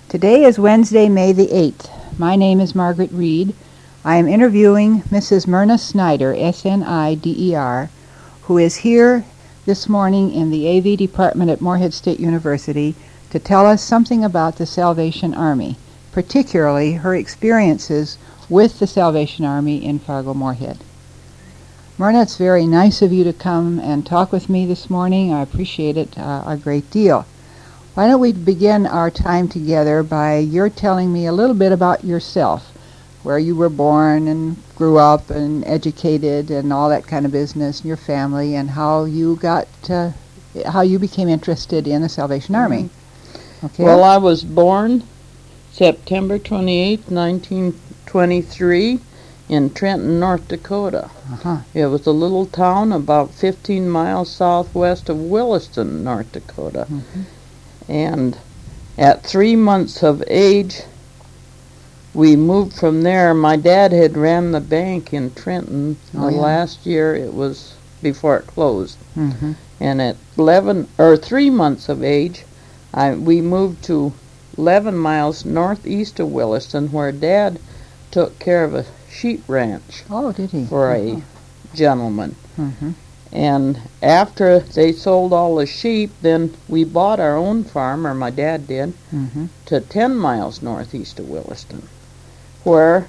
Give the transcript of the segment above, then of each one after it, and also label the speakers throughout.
Speaker 1: Today is Wednesday, May the 8th. My name is Margaret Reed. I am interviewing Mrs. Myrna Snider, S-N-I-D-E-R, who is here this morning in the AV department at Morehead State University to tell us something about the Salvation Army, particularly her experiences with the Salvation Army in Fargo-Moorhead. Myrna, it's very nice of you to come and talk with me this morning. I appreciate it a great deal. Why don't we begin our time together by your telling me a little bit about yourself, where you were born and grew up and educated and all that kind of business, and your family, and how you became interested in the Salvation Army. Okay.
Speaker 2: Well, I was born September 28, 1923, in Trenton, North Dakota. It was a little town about 15 miles southwest of Williston, North Dakota. And at 3 months of age, we moved from there. My dad had ran the bank in Trenton last year. It was before it closed. And at 3 months of age, we moved to 11 miles northeast of Williston, where Dad took care of a sheep ranch.
Speaker 1: Oh, did he?
Speaker 2: For a gentleman. And after they sold all the sheep, then we bought our own farm, or my dad did, to 10 miles northeast of Williston, where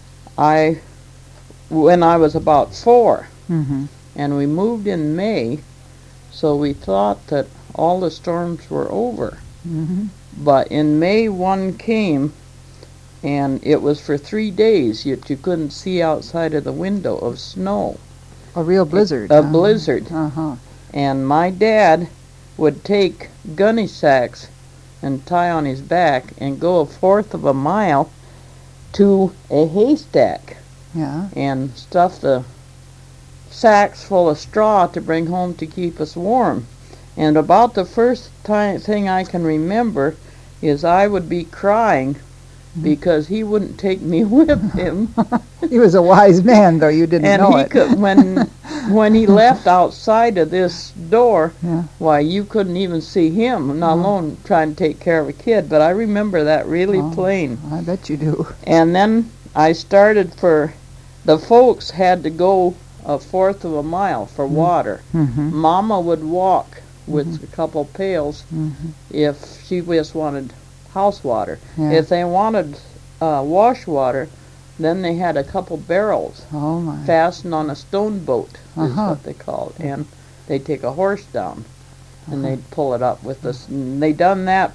Speaker 2: when I was about 4, and we moved in May, so we thought that all the storms were over. But in May, one came, and it was for 3 days, yet you couldn't see outside of the window of snow.
Speaker 1: A real blizzard.
Speaker 2: A blizzard. And my dad would take gunny sacks and tie on his back and go 1/4 of a mile to a haystack and stuff the sacks full of straw to bring home to keep us warm. And about the first thing I can remember is I would be crying because he wouldn't take me with him.
Speaker 1: He was a wise man, though you didn't know it.
Speaker 2: And when he left outside of this door, why, you couldn't even see him, not alone trying to take care of a kid. But I remember that really plain.
Speaker 1: I bet you do.
Speaker 2: And then I started the folks had to go 1/4 of a mile for water. Mama would walk with a couple pails if she just wanted house water. If they wanted wash water, then they had a couple barrels fastened on a stone boat, is what they called it. And they'd take a horse down, and they'd pull it up with this. And they done that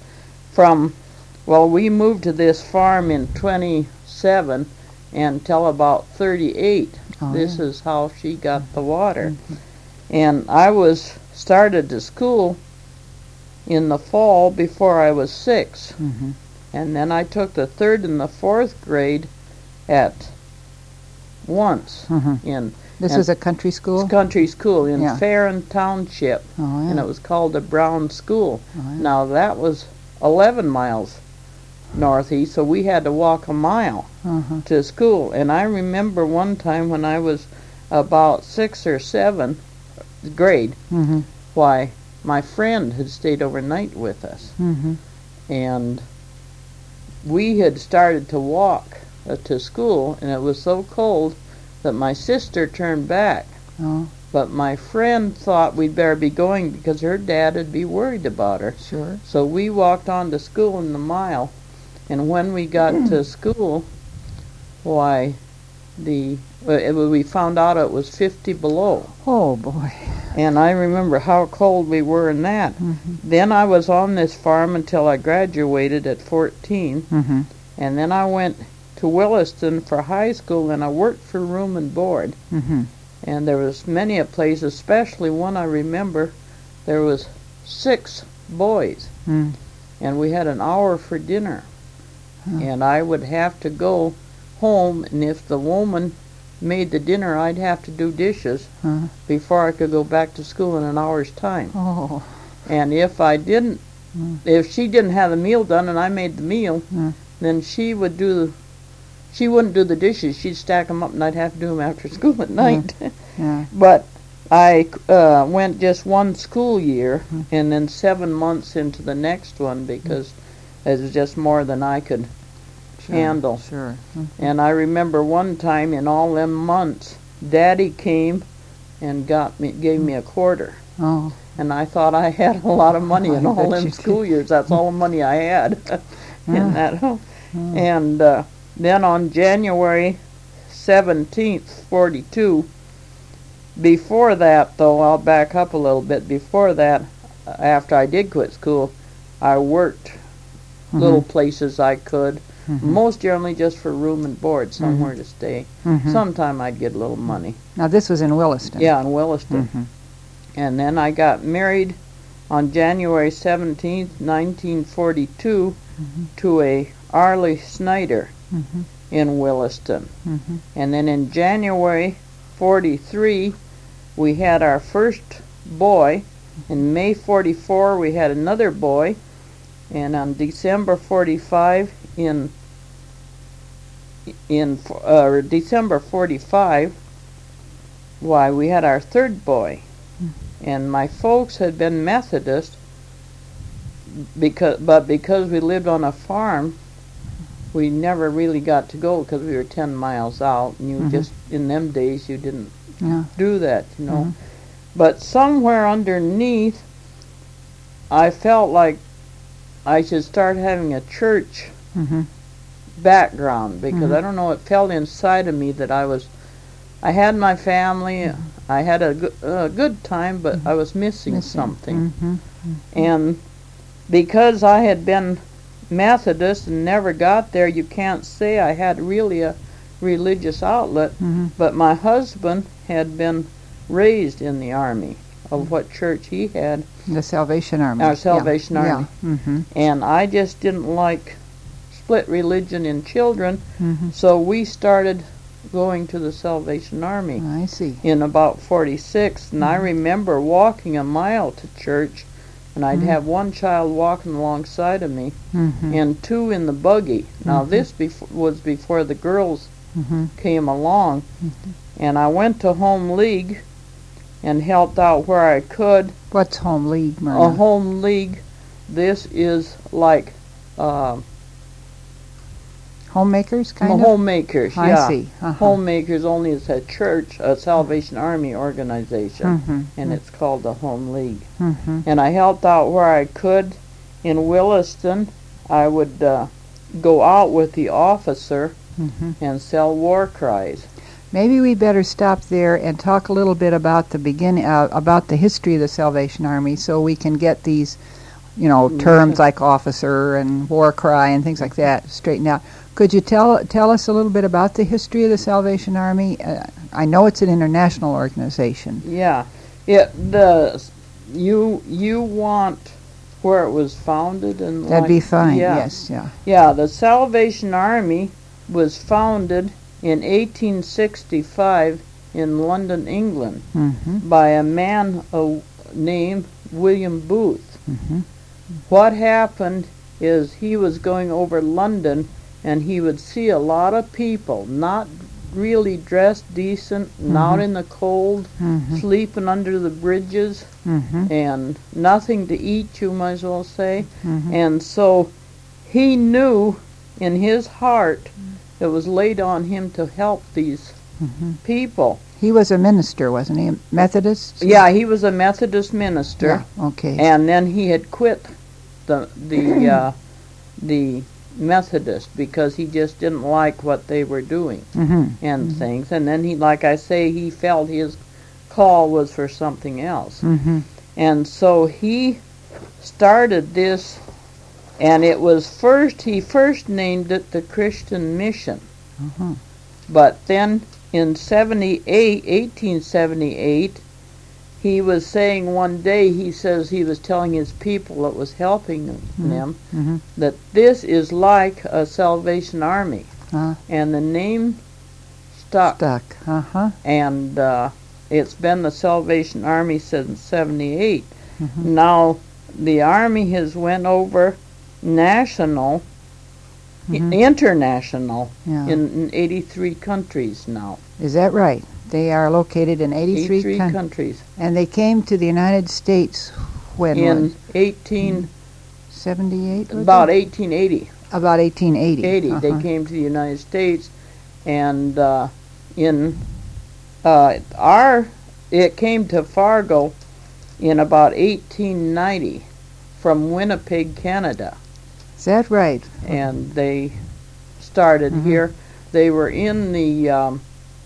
Speaker 2: we moved to this farm in 27 until about 38. This is how she got the water. And I started to school in the fall before I was 6. And then I took the 3rd and the 4th grade at once.
Speaker 1: This is a country school?
Speaker 2: Country school in Farron Township. And it was called the Brown School. Now that was 11 miles northeast, so we had to walk a mile to school. And I remember one time when I was about 6 or 7 grade, why, my friend had stayed overnight with us, and we had started to walk to school, and it was so cold that my sister turned back. But my friend thought we'd better be going because her dad would be worried about her. So we walked on to school in the mile, and when we got to school, why, we found out it was 50 below.
Speaker 1: Oh, boy.
Speaker 2: And I remember how cold we were in that. Then I was on this farm until I graduated at 14. And then I went to Williston for high school, and I worked for room and board. And there was many a place, especially one I remember, there was 6 boys. And we had an hour for dinner. And I would have to go home, and if the woman made the dinner, I'd have to do dishes before I could go back to school in an hour's time. And if I didn't, if she didn't have the meal done and I made the meal, then she wouldn't do the dishes. She'd stack them up, and I'd have to do them after school at night. But I went just one school year, and then 7 months into the next one, because It was just more than I could handle.
Speaker 1: Sure.
Speaker 2: And I remember one time in all them months, Daddy came and gave me a quarter.
Speaker 1: Oh.
Speaker 2: And I thought I had a lot of money in all them school years. That's all the money I had in that. And then on January 17th, 42, before that, though, I'll back up a little bit. Before that, after I did quit school, I worked little places I could, most generally just for room and board, somewhere to stay. Sometime I'd get a little money.
Speaker 1: Now this was in Williston.
Speaker 2: Yeah, in Williston. And then I got married on January 17th, 1942, to a Arlie Snyder in Williston. And then in January 43, we had our first boy. In May 44, we had another boy. And on December 45, December 45, why, we had our third boy. And my folks had been Methodist, but because we lived on a farm, we never really got to go because we were 10 miles out, and you just, in them days, you didn't do that, you know. But somewhere underneath, I felt like I should start having a church background, because I don't know, it felt inside of me that I had my family, I had a good time, but I was missing something. And because I had been Methodist and never got there, you can't say I had really a religious outlet, but my husband had been raised in the Army, of what church he had.
Speaker 1: The Salvation Army.
Speaker 2: Our Salvation Army. And I just didn't like split religion in children, so we started going to the Salvation Army.
Speaker 1: I see.
Speaker 2: In about 46, and I remember walking a mile to church, and I'd have one child walking alongside of me, and two in the buggy. Now this was before the girls came along, and I went to Home League and helped out where I could.
Speaker 1: What's Home League, Myrna?
Speaker 2: A Home League, this is like
Speaker 1: homemakers, kind of?
Speaker 2: Homemakers, yeah.
Speaker 1: I see.
Speaker 2: Homemakers only is a church, a Salvation Army organization, and it's called the Home League. And I helped out where I could. In Williston, I would go out with the officer and sell war cries.
Speaker 1: Maybe we better stop there and talk a little bit about the beginning, about the history of the Salvation Army, so we can get these, you know, terms like officer and war cry and things like that straightened out. Could you tell us a little bit about the history of the Salvation Army? I know it's an international organization.
Speaker 2: Yeah, you want where it was founded and
Speaker 1: that'd be fine. Yes,
Speaker 2: yeah. The Salvation Army was founded in 1865 in London, England, by a man named William Booth. What happened is he was going over London, and he would see a lot of people not really dressed decent, out in the cold, sleeping under the bridges, and nothing to eat, you might as well say. And so he knew in his heart it was laid on him to help these people. He
Speaker 1: was a minister, wasn't he? A Methodist?
Speaker 2: Yeah, he was a Methodist minister.
Speaker 1: Yeah, okay.
Speaker 2: And then he had quit the Methodist because he just didn't like what they were doing and things. And then he, like I say, he felt his call was for something else. And so he started this, and it was he first named it the Christian Mission. But then in 1878, he was saying one day, he says he was telling his people that was helping them that this is like a Salvation Army. And the name stuck. And it's been the Salvation Army since 78. Now the Army has went over international in 83 countries now.
Speaker 1: Is that right? They are located in 83
Speaker 2: countries.
Speaker 1: And they came to the United States when?
Speaker 2: In 18
Speaker 1: 78?
Speaker 2: About 1880.
Speaker 1: About 1880.
Speaker 2: 80. They came to the United States, and it came to Fargo in about 1890 from Winnipeg, Canada.
Speaker 1: Is that right?
Speaker 2: And they started here. They were in the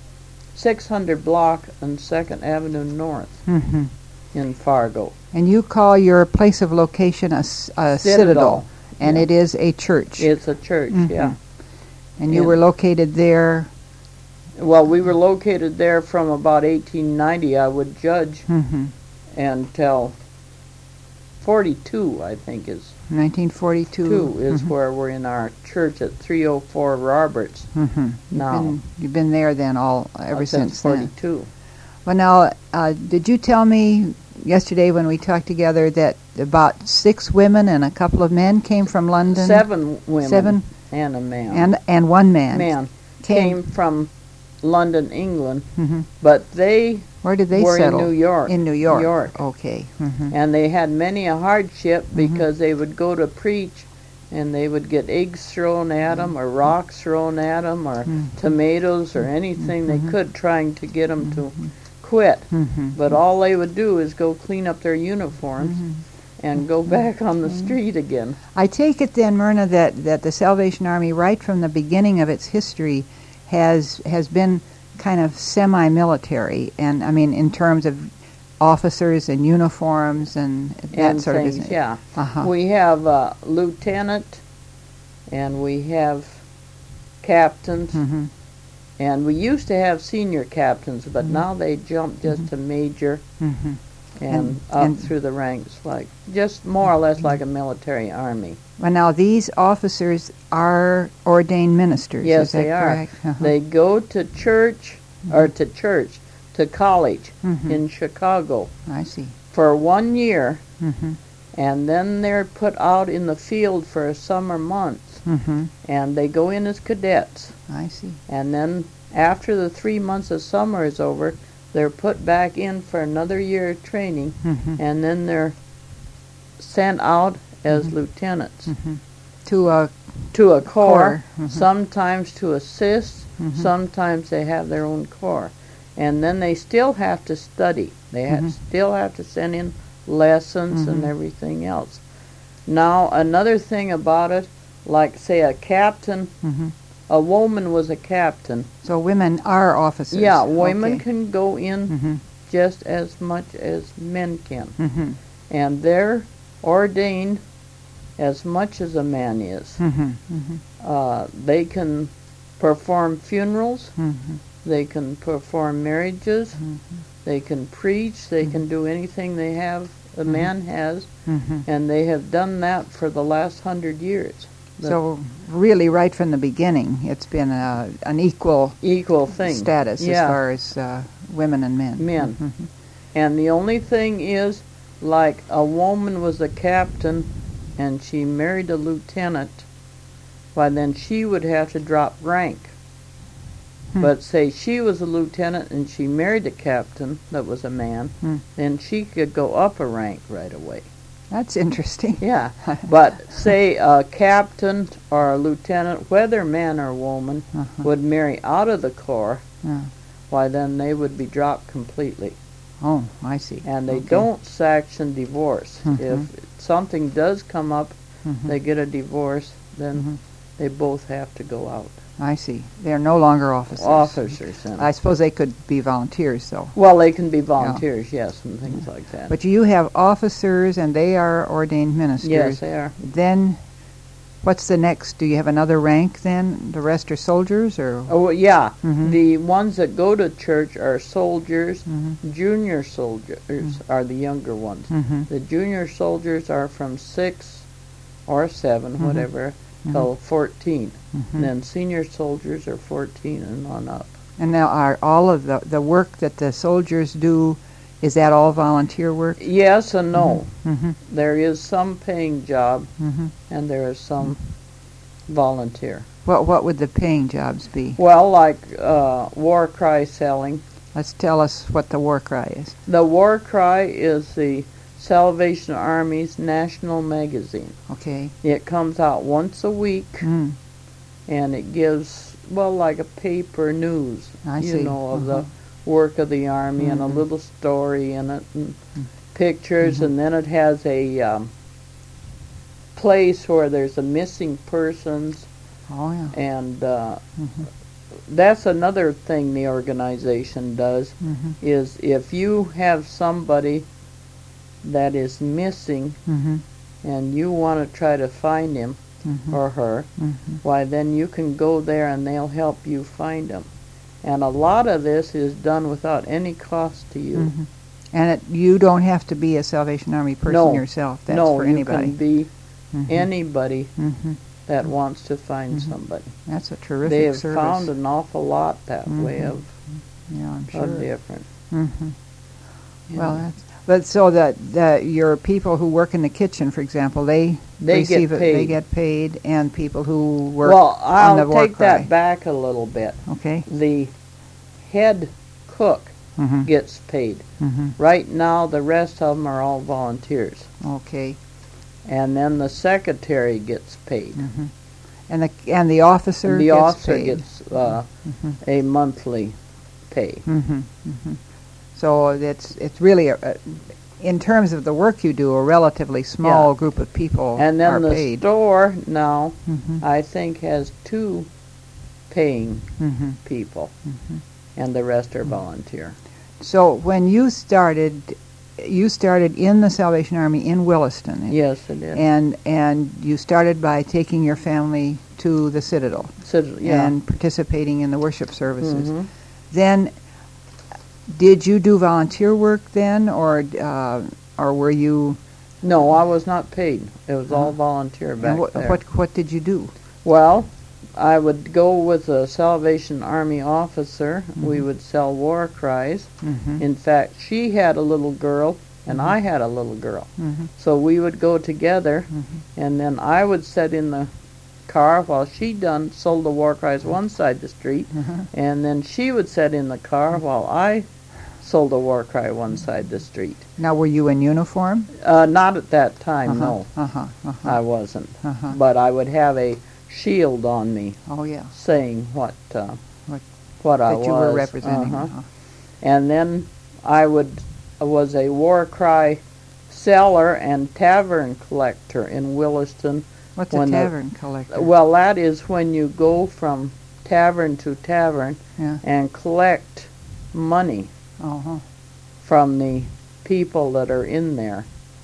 Speaker 2: 600 block on 2nd Avenue North in Fargo.
Speaker 1: And you call your place of location a citadel, and it is a church.
Speaker 2: It's a church, yeah.
Speaker 1: And you were located there?
Speaker 2: Well, we were located there from about 1890, I would judge, until 42, I think is.
Speaker 1: 1942
Speaker 2: is where we're in our church at 304 Roberts. Now
Speaker 1: you've been there then ever since
Speaker 2: 42.
Speaker 1: Then. Well, now, did you tell me yesterday when we talked together that about 6 women and a couple of men came from London?
Speaker 2: 7 women.
Speaker 1: 7
Speaker 2: and a man.
Speaker 1: And one man.
Speaker 2: Came from London, England, but they
Speaker 1: where did they
Speaker 2: were
Speaker 1: settle?
Speaker 2: In New York.
Speaker 1: In New York. Okay.
Speaker 2: And they had many a hardship because they would go to preach, and they would get eggs thrown at them, or rocks thrown at them, or tomatoes, or anything they could, trying to get them to quit. But all they would do is go clean up their uniforms and go back on the street again.
Speaker 1: I take it then, Myrna, that the Salvation Army, right from the beginning of its history, has been kind of semi-military, and I mean in terms of officers and uniforms and that sort
Speaker 2: things,
Speaker 1: of thing.
Speaker 2: Yeah. We have lieutenant, and we have captains, and we used to have senior captains, but now they jumped just to major and up through the ranks, like just more or less like a military army.
Speaker 1: Well, now these officers are ordained ministers.
Speaker 2: Yes,
Speaker 1: is that
Speaker 2: they
Speaker 1: correct?
Speaker 2: are. They go to church, or to college in Chicago.
Speaker 1: I see.
Speaker 2: For 1 year, and then they're put out in the field for a summer month, and they go in as cadets.
Speaker 1: I see.
Speaker 2: And then after the 3 months of summer is over, they're put back in for another year of training, and then they're sent out as lieutenants
Speaker 1: to a
Speaker 2: corps, sometimes to assist, sometimes they have their own corps. And then they still have to study. They still have to send in lessons and everything else. Now, another thing about it, like, say, a captain, a woman was a captain.
Speaker 1: So women are officers.
Speaker 2: Yeah, women can go in just as much as men can. And they're ordained as much as a man is. They can perform funerals. They can perform marriages. They can preach. They can do anything a man has. And they have done that for the last 100 years.
Speaker 1: So really right from the beginning, it's been an equal
Speaker 2: thing.
Speaker 1: Status as far as women and men.
Speaker 2: And the only thing is, like, a woman was a captain and she married a lieutenant, why then she would have to drop rank. But say she was a lieutenant and she married a captain that was a man, then she could go up a rank right away.
Speaker 1: That's interesting.
Speaker 2: Yeah, but say a captain or a lieutenant, whether man or woman, would marry out of the corps, why then they would be dropped completely.
Speaker 1: Oh, I see.
Speaker 2: And they don't sanction divorce. If something does come up, they get a divorce, then they both have to go out.
Speaker 1: I see. They're no longer officers.
Speaker 2: Officers.
Speaker 1: I suppose they could be volunteers, though.
Speaker 2: Well, they can be volunteers, yes, and things like that.
Speaker 1: But you have officers, and they are ordained ministers.
Speaker 2: Yes, they are.
Speaker 1: Then, what's the next? Do you have another rank then? The rest are soldiers, or?
Speaker 2: Oh, yeah. The ones that go to church are soldiers. Junior soldiers are the younger ones. The junior soldiers are from 6 or 7, whatever, till 14. And then senior soldiers are 14 and on up.
Speaker 1: And now are all of the work that the soldiers do, is that all volunteer work?
Speaker 2: Yes and no. There is some paying job, and there is some volunteer.
Speaker 1: What would the paying jobs be?
Speaker 2: Well, like war cry selling.
Speaker 1: Let's tell us what the war cry is.
Speaker 2: The war cry is the Salvation Army's national magazine.
Speaker 1: Okay.
Speaker 2: It comes out once a week, and it gives, well, like a paper news, you know, of the work of the Army, and a little story in it, and pictures, and then it has a place where there's a missing persons.
Speaker 1: Oh, yeah.
Speaker 2: And that's another thing the organization does, is if you have somebody that is missing and you want to try to find him or her, why then you can go there and they'll help you find them. And a lot of this is done without any cost to you.
Speaker 1: And you don't have to be a Salvation Army person yourself. That's for anybody.
Speaker 2: No, you can be anybody that wants to find somebody.
Speaker 1: That's a terrific
Speaker 2: They have
Speaker 1: service.
Speaker 2: found an awful lot that way of,
Speaker 1: I'm sure.
Speaker 2: of different.
Speaker 1: Well, but so that your people who work in the kitchen, for example, they receive
Speaker 2: get paid.
Speaker 1: They get paid, and people who work
Speaker 2: Well,
Speaker 1: on the
Speaker 2: I'll
Speaker 1: war
Speaker 2: take
Speaker 1: cry.
Speaker 2: that back a little bit.
Speaker 1: Okay.
Speaker 2: The head cook gets paid. Right now, the rest of them are all volunteers.
Speaker 1: Okay.
Speaker 2: And then the secretary gets paid.
Speaker 1: And the officer
Speaker 2: The
Speaker 1: gets
Speaker 2: officer
Speaker 1: paid.
Speaker 2: gets a monthly pay.
Speaker 1: So it's really in terms of the work you do, a relatively small group of people
Speaker 2: And then
Speaker 1: are
Speaker 2: the
Speaker 1: paid.
Speaker 2: store now, I think, has 2 paying people, and the rest are volunteer.
Speaker 1: So when you started in the Salvation Army in Williston.
Speaker 2: Yes, it is.
Speaker 1: And you started by taking your family to the Citadel and participating in the worship services. Then, did you do volunteer work then, or were you?
Speaker 2: No, I was not paid. It was all volunteer back there.
Speaker 1: What did you do?
Speaker 2: Well, I would go with a Salvation Army officer. We would sell war cries. In fact, she had a little girl, and I had a little girl. So we would go together, and then I would sit in the car while she sold the war cries one side of the street, and then she would sit in the car while I sold a war cry one side of the street.
Speaker 1: Now, were you in uniform?
Speaker 2: Not at that time, no. I wasn't. But I would have a shield on me.
Speaker 1: Oh, yeah.
Speaker 2: Saying what I was.
Speaker 1: That you were representing.
Speaker 2: And then I was a war cry seller and tavern collector in Williston.
Speaker 1: What's a tavern collector?
Speaker 2: Well, that is when you go from tavern to tavern and collect money from the people that are in there.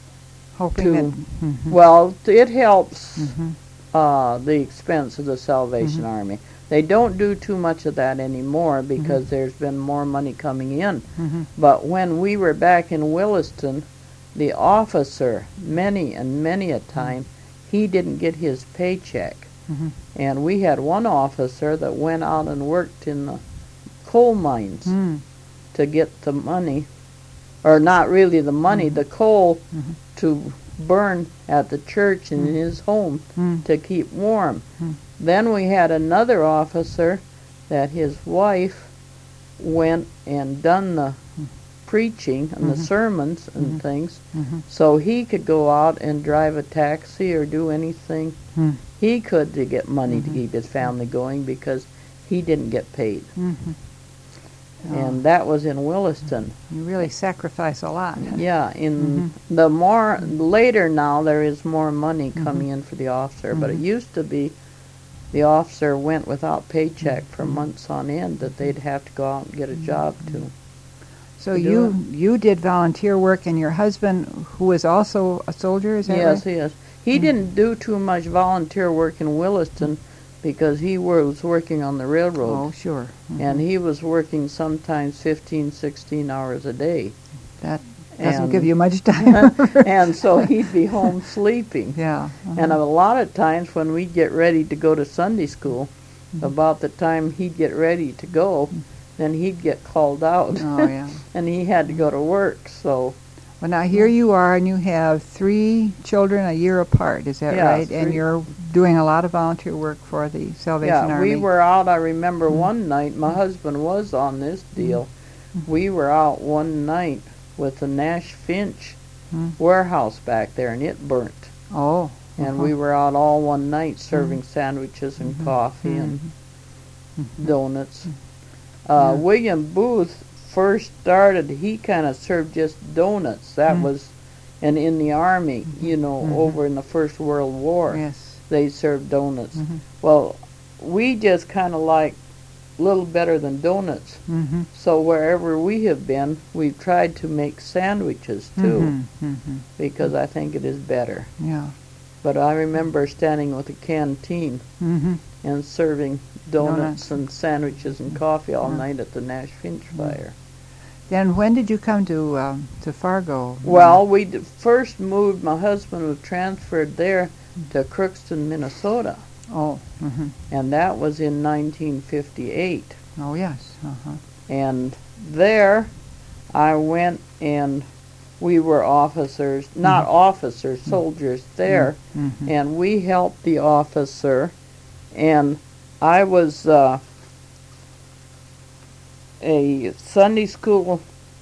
Speaker 2: Well, it helps the expense of the Salvation Army. They don't do too much of that anymore because there's been more money coming in. But when we were back in Williston, the officer, many and many a time, he didn't get his paycheck. And we had one officer that went out and worked in the coal mines to get the money, or not really the money, the coal to burn at the church and in his home to keep warm. Then we had another officer that his wife went and done the preaching and the sermons and things, so he could go out and drive a taxi or do anything he could to get money to keep his family going because he didn't get paid. And that was in Williston.
Speaker 1: You really sacrifice a lot.
Speaker 2: Yeah, in the more later now there is more money coming in for the officer, but it used to be the officer went without paycheck for months on end that they'd have to go out and get a job to.
Speaker 1: So you did volunteer work, and your husband, who is also a soldier, is that right?
Speaker 2: Yes, he is. He didn't do too much volunteer work in Williston because he was working on the railroad.
Speaker 1: Oh, sure.
Speaker 2: And he was working sometimes 15, 16 hours a day.
Speaker 1: That doesn't give you much time.
Speaker 2: And so he'd be home sleeping.
Speaker 1: Yeah.
Speaker 2: And a lot of times when we'd get ready to go to Sunday school, about the time he'd get ready to go, then he'd get called out.
Speaker 1: Oh, yeah.
Speaker 2: And he had to go to work, so...
Speaker 1: Well, now here you are, and you have 3 children a year apart, is that right?
Speaker 2: 3.
Speaker 1: And you're doing a lot of volunteer work for the Salvation Army.
Speaker 2: We were out, I remember one night, my husband was on this deal. We were out one night with the Nash Finch warehouse back there, and it burnt.
Speaker 1: Oh.
Speaker 2: And we were out all one night serving sandwiches and coffee and donuts. William Booth first started, he kind of served just donuts. That was, and in the Army, you know, over in the First World War,
Speaker 1: Yes.
Speaker 2: they served donuts. Well, we just kind of like a little better than donuts. So wherever we have been, we've tried to make sandwiches too, because I think it is better.
Speaker 1: Yeah.
Speaker 2: But I remember standing with a canteen and serving donuts and sandwiches and coffee all night at the Nash Finch fire.
Speaker 1: Then when did you come to Fargo?
Speaker 2: Well, we first moved, my husband was transferred there to Crookston, Minnesota.
Speaker 1: Oh.
Speaker 2: And that was in 1958.
Speaker 1: Oh, yes.
Speaker 2: And there I went, and we were officers, not officers, soldiers there, and we helped the officer, and I was a Sunday school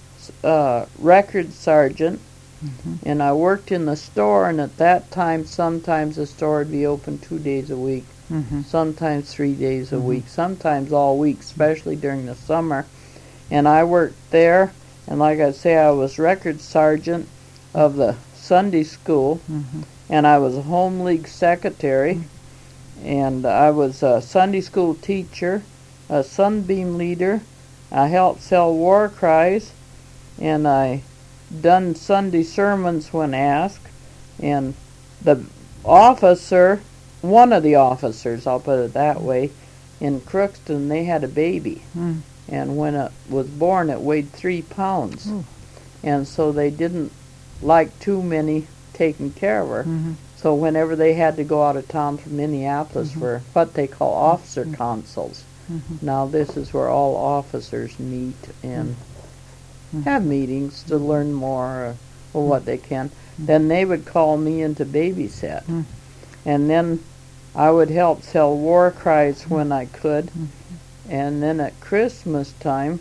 Speaker 2: record sergeant, and I worked in the store, and at that time sometimes the store would be open 2 days a week, sometimes 3 days a week, sometimes all week, especially during the summer. And I worked there, and like I say, I was record sergeant of the Sunday school, and I was a home league secretary, and I was a Sunday school teacher, a Sunbeam leader. I helped sell war cries, and I done Sunday sermons when asked. And the officer, one of the officers, I'll put it that way, in Crookston, they had a baby. And when it was born, it weighed 3 pounds. And so they didn't like too many taking care of her. So whenever they had to go out of town from Minneapolis for what they call officer consuls. Now this is where all officers meet and have meetings to learn more or what they can. Then they would call me in to babysit. And then I would help sell war cries when I could. And then at Christmas time,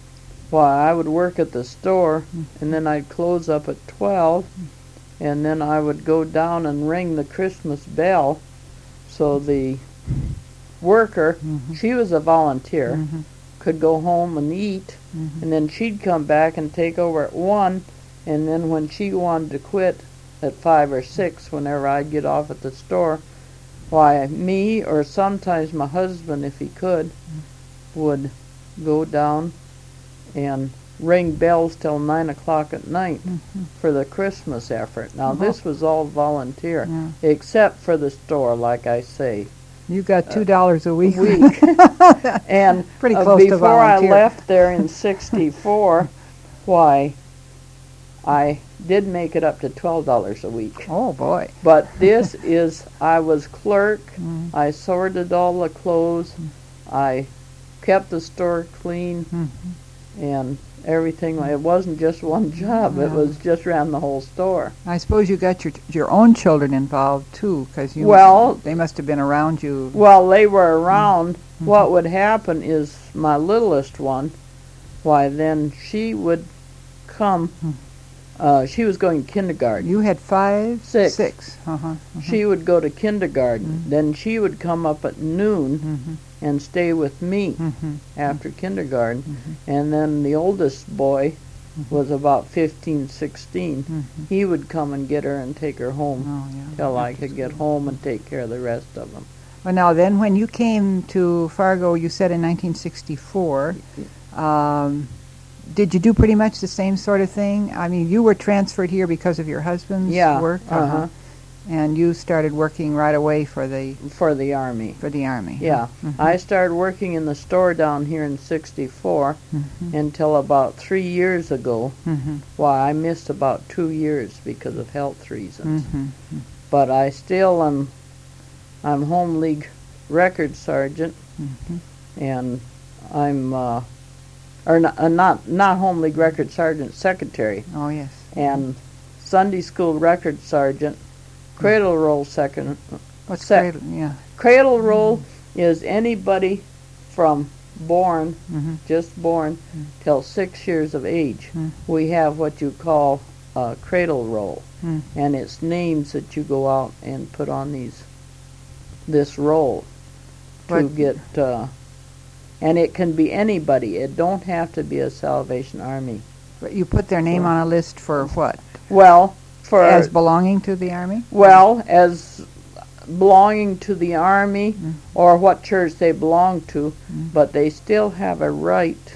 Speaker 2: I would work at the store, and then I'd close up at 12, and then I would go down and ring the Christmas bell, so the worker, she was a volunteer, could go home and eat, and then she'd come back and take over at 1, and then when she wanted to quit at 5 or 6, whenever I'd get off at the store, me or sometimes my husband, if he could, would go down and ring bells till 9 o'clock at night for the Christmas effort. Now this was all volunteer, except for the store, like I say.
Speaker 1: You got $2 a week.
Speaker 2: And
Speaker 1: pretty close to
Speaker 2: before I
Speaker 1: volunteer.
Speaker 2: left there in '64, I did make it up to $12 a week.
Speaker 1: Oh boy.
Speaker 2: But this is, I was clerk, I sorted all the clothes, I kept the store clean, and everything. It wasn't just one job, it was just ran the whole store.
Speaker 1: I suppose you got your own children involved too, because they must have been around you.
Speaker 2: Well, they were around. What would happen is my littlest one, then she would come. She was going to kindergarten.
Speaker 1: You had 5?
Speaker 2: 6.
Speaker 1: 6.
Speaker 2: She would go to kindergarten. Then she would come up at noon and stay with me after kindergarten. And then the oldest boy was about 15, 16. He would come and get her and take her home till I could get home and take care of the rest of them.
Speaker 1: Well, now then, when you came to Fargo, you said in 1964, did you do pretty much the same sort of thing? I mean, you were transferred here because of your husband's work? And you started working right away for the
Speaker 2: Army.
Speaker 1: For the Army.
Speaker 2: Yeah. I started working in the store down here in '64 until about 3 years ago. I missed about 2 years because of health reasons. But I still I'm home league record sergeant, and I'm not home league record sergeant, secretary.
Speaker 1: Oh yes.
Speaker 2: And Sunday school record sergeant. Cradle roll second.
Speaker 1: What's cradle? Yeah.
Speaker 2: Cradle roll is anybody from just born, till 6 years of age. We have what you call cradle roll, and it's names that you go out and put on this roll to get, and it can be anybody. It don't have to be a Salvation Army.
Speaker 1: But you put their name on a list for what?
Speaker 2: Well,
Speaker 1: as belonging to the Army?
Speaker 2: Well, as belonging to the Army or what church they belong to, but they still have a right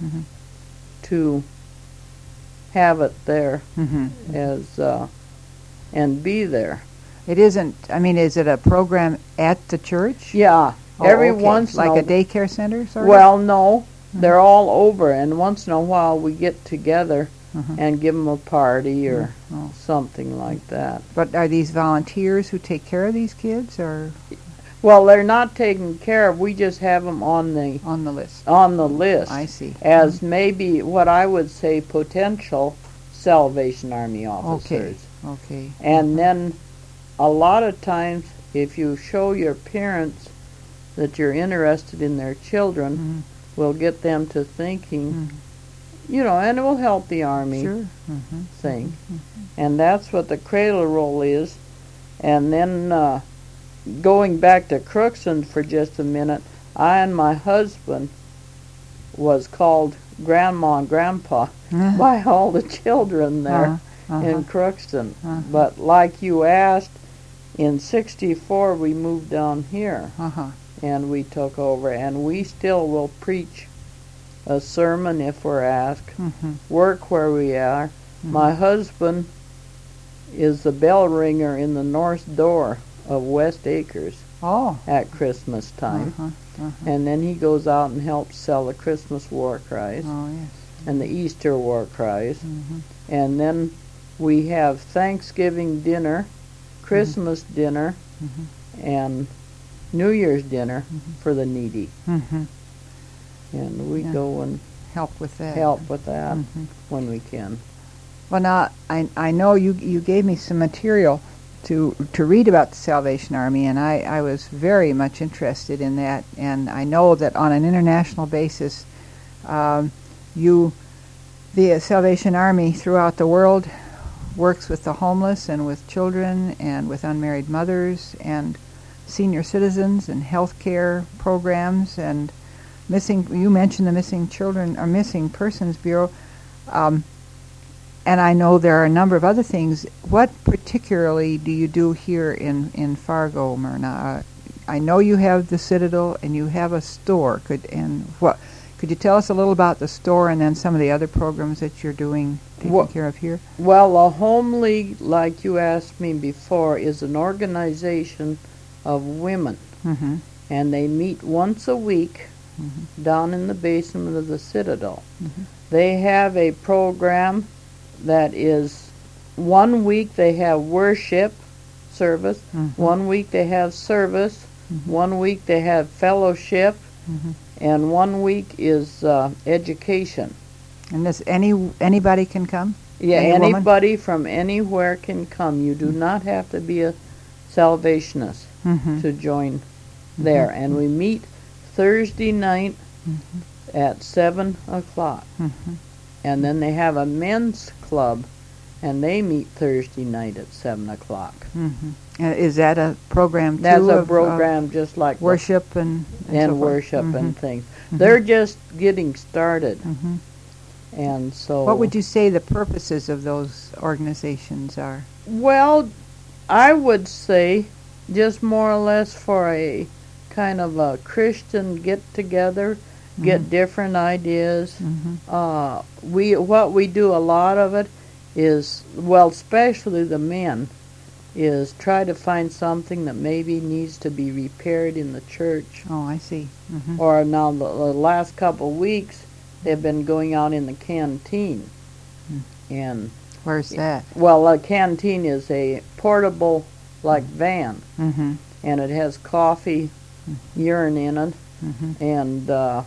Speaker 2: to have it there as and be there.
Speaker 1: It isn't, I mean, is it a program at the church?
Speaker 2: Yeah. Every once in
Speaker 1: like a daycare center sort of?
Speaker 2: Well, no. They're all over, and once in a while we get together and give them a party or something like that.
Speaker 1: But are these volunteers who take care of these kids, or?
Speaker 2: Well, they're not taken care of. We just have them on the
Speaker 1: list.
Speaker 2: On the list.
Speaker 1: I see.
Speaker 2: As maybe what I would say potential Salvation Army officers.
Speaker 1: Okay.
Speaker 2: And then a lot of times, if you show your parents that you're interested in their children, we'll get them to thinking, you know, and it will help the Army thing. And that's what the cradle roll is. And then going back to Crookston for just a minute, I and my husband was called Grandma and Grandpa by all the children there in Crookston. But like you asked, in '64 we moved down here. And we took over, and we still will preach a sermon if we're asked, work where we are. My husband is the bell ringer in the north door of West Acres at Christmas time. And then he goes out and helps sell the Christmas war cries and the Easter war cries. And then we have Thanksgiving dinner, Christmas dinner, and New Year's dinner for the needy. And we go and
Speaker 1: help with that
Speaker 2: when we can.
Speaker 1: Well, now, I know you gave me some material to read about the Salvation Army, and I was very much interested in that, and I know that on an international basis, the Salvation Army throughout the world works with the homeless and with children and with unmarried mothers and senior citizens and health care programs and you mentioned the Missing Children or Missing Persons Bureau, and I know there are a number of other things. What particularly do you do here in Fargo, Myrna? I know you have the Citadel and you have a store. Could you tell us a little about the store and then some of the other programs that you're taking care of here?
Speaker 2: Well, a Home League, like you asked me before, is an organization of women, and they meet once a week down in the basement of the Citadel. They have a program that is 1 week they have worship service, 1 week they have service, 1 week they have fellowship, and 1 week is education.
Speaker 1: And this anybody can come?
Speaker 2: Yeah, anybody from anywhere can come. You do not have to be a Salvationist to join there. And we meet Thursday night at 7 o'clock. And then they have a men's club, and they meet Thursday night at 7 o'clock.
Speaker 1: Is that a program too?
Speaker 2: That's a program just like
Speaker 1: worship and
Speaker 2: worship and things. They're just getting started. And so,
Speaker 1: what would you say the purposes of those organizations are?
Speaker 2: Well, I would say just more or less for a kind of a Christian get-together, get different ideas. What we do, a lot of it is, well, especially the men, is try to find something that maybe needs to be repaired in the church.
Speaker 1: Oh, I see.
Speaker 2: Or now the last couple of weeks, they've been going out in the canteen. And
Speaker 1: where's that?
Speaker 2: Well, a canteen is a portable, like, van. And it has coffee, urine in it, and the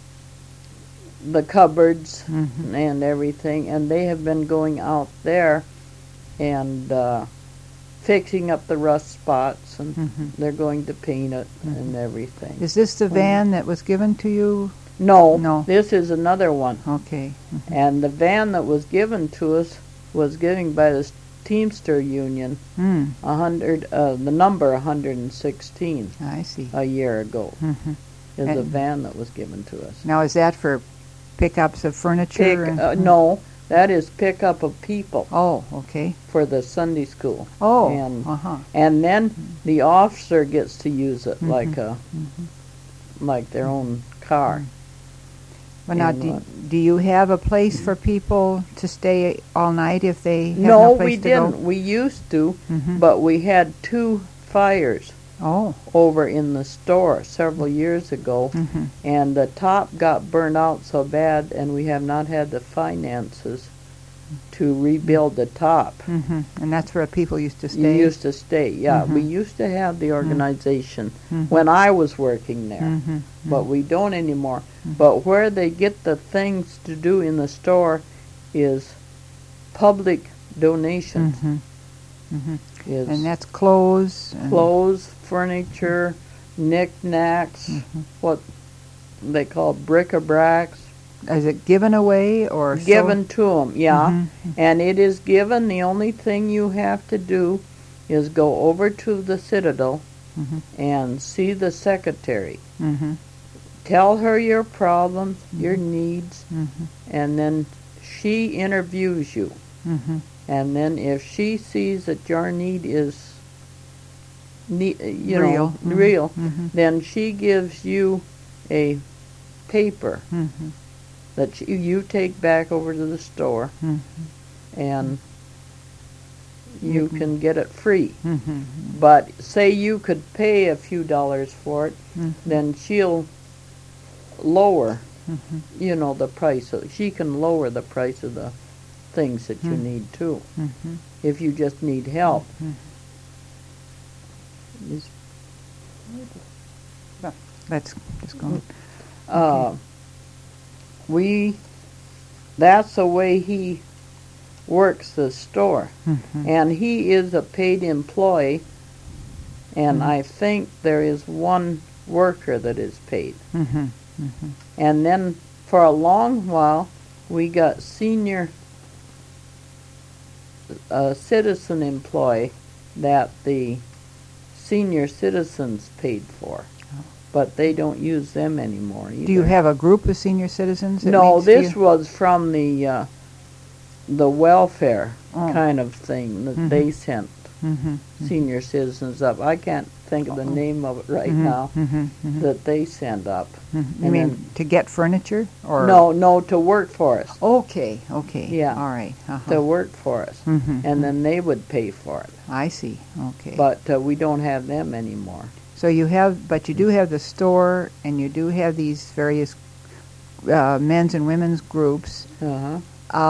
Speaker 2: cupboards and everything. And they have been going out there and fixing up the rust spots, and they're going to paint it and everything.
Speaker 1: Is this the van that was given to you?
Speaker 2: No, this is another one.
Speaker 1: Okay.
Speaker 2: And the van that was given to us was given by the Teamster Union the number 116.
Speaker 1: I see.
Speaker 2: A year ago. Is a van that was given to us.
Speaker 1: Now, is that for pickups of furniture?
Speaker 2: No, that is pickup of people.
Speaker 1: Oh, okay.
Speaker 2: For the Sunday school.
Speaker 1: Oh,
Speaker 2: and then the officer gets to use it like their own car.
Speaker 1: Well, now, do you have a place for people to stay all night if they have
Speaker 2: no
Speaker 1: place
Speaker 2: we
Speaker 1: to
Speaker 2: didn't.
Speaker 1: Go?
Speaker 2: We used to, but we had 2 fires over in the store several years ago, and the top got burned out so bad, and we have not had the finances to rebuild the top.
Speaker 1: And that's where people used to stay?
Speaker 2: Used to stay, yeah. We used to have the organization when I was working there, but we don't anymore. But where they get the things to do in the store is public donations.
Speaker 1: And that's clothes?
Speaker 2: Clothes, furniture, knickknacks, what they call bric-a-bracs.
Speaker 1: Is it given away or
Speaker 2: given to them? Yeah, and it is given. The only thing you have to do is go over to the Citadel and see the secretary. Tell her your problems, your needs, and then she interviews you. And then if she sees that your need is real, then she gives you a paper that you take back over to the store, and you can get it free. But say you could pay a few dollars for it, then she'll lower, the price. She can lower the price of the things that you need too, if you just need help.
Speaker 1: Let's go. Okay.
Speaker 2: That's the way he works the store, and he is a paid employee, and I think there is one worker that is paid. And then for a long while we got senior citizen employee that the senior citizens paid for. But they don't use them anymore either.
Speaker 1: Do you have a group of senior citizens?
Speaker 2: No, this was from the welfare kind of thing that they sent senior citizens up. I can't think of the name of it right now that they send up.
Speaker 1: You mean to get furniture? Or
Speaker 2: No, to work for us.
Speaker 1: Okay.
Speaker 2: Yeah.
Speaker 1: All right.
Speaker 2: To work for us. And then they would pay for it.
Speaker 1: I see. Okay.
Speaker 2: But we don't have them anymore.
Speaker 1: So you do have the store, and you do have these various men's and women's groups, and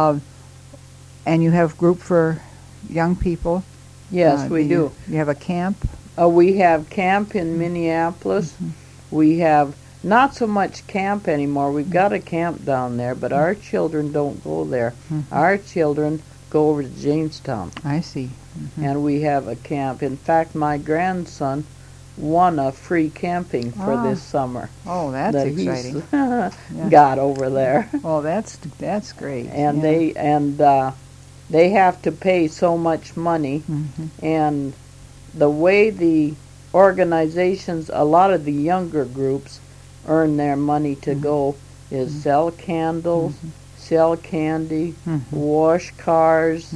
Speaker 1: you have group for young people.
Speaker 2: Yes, we do.
Speaker 1: You have a camp.
Speaker 2: We have camp in Minneapolis. We have not so much camp anymore. We've got a camp down there, but our children don't go there. Our children go over to Jamestown.
Speaker 1: I see.
Speaker 2: And we have a camp. In fact, my grandson won a free camping for this summer.
Speaker 1: Oh, that's exciting.
Speaker 2: Got over there.
Speaker 1: Oh, that's great.
Speaker 2: And they have to pay so much money, and the way the organizations, a lot of the younger groups, earn their money to go is sell candles, sell candy, wash cars,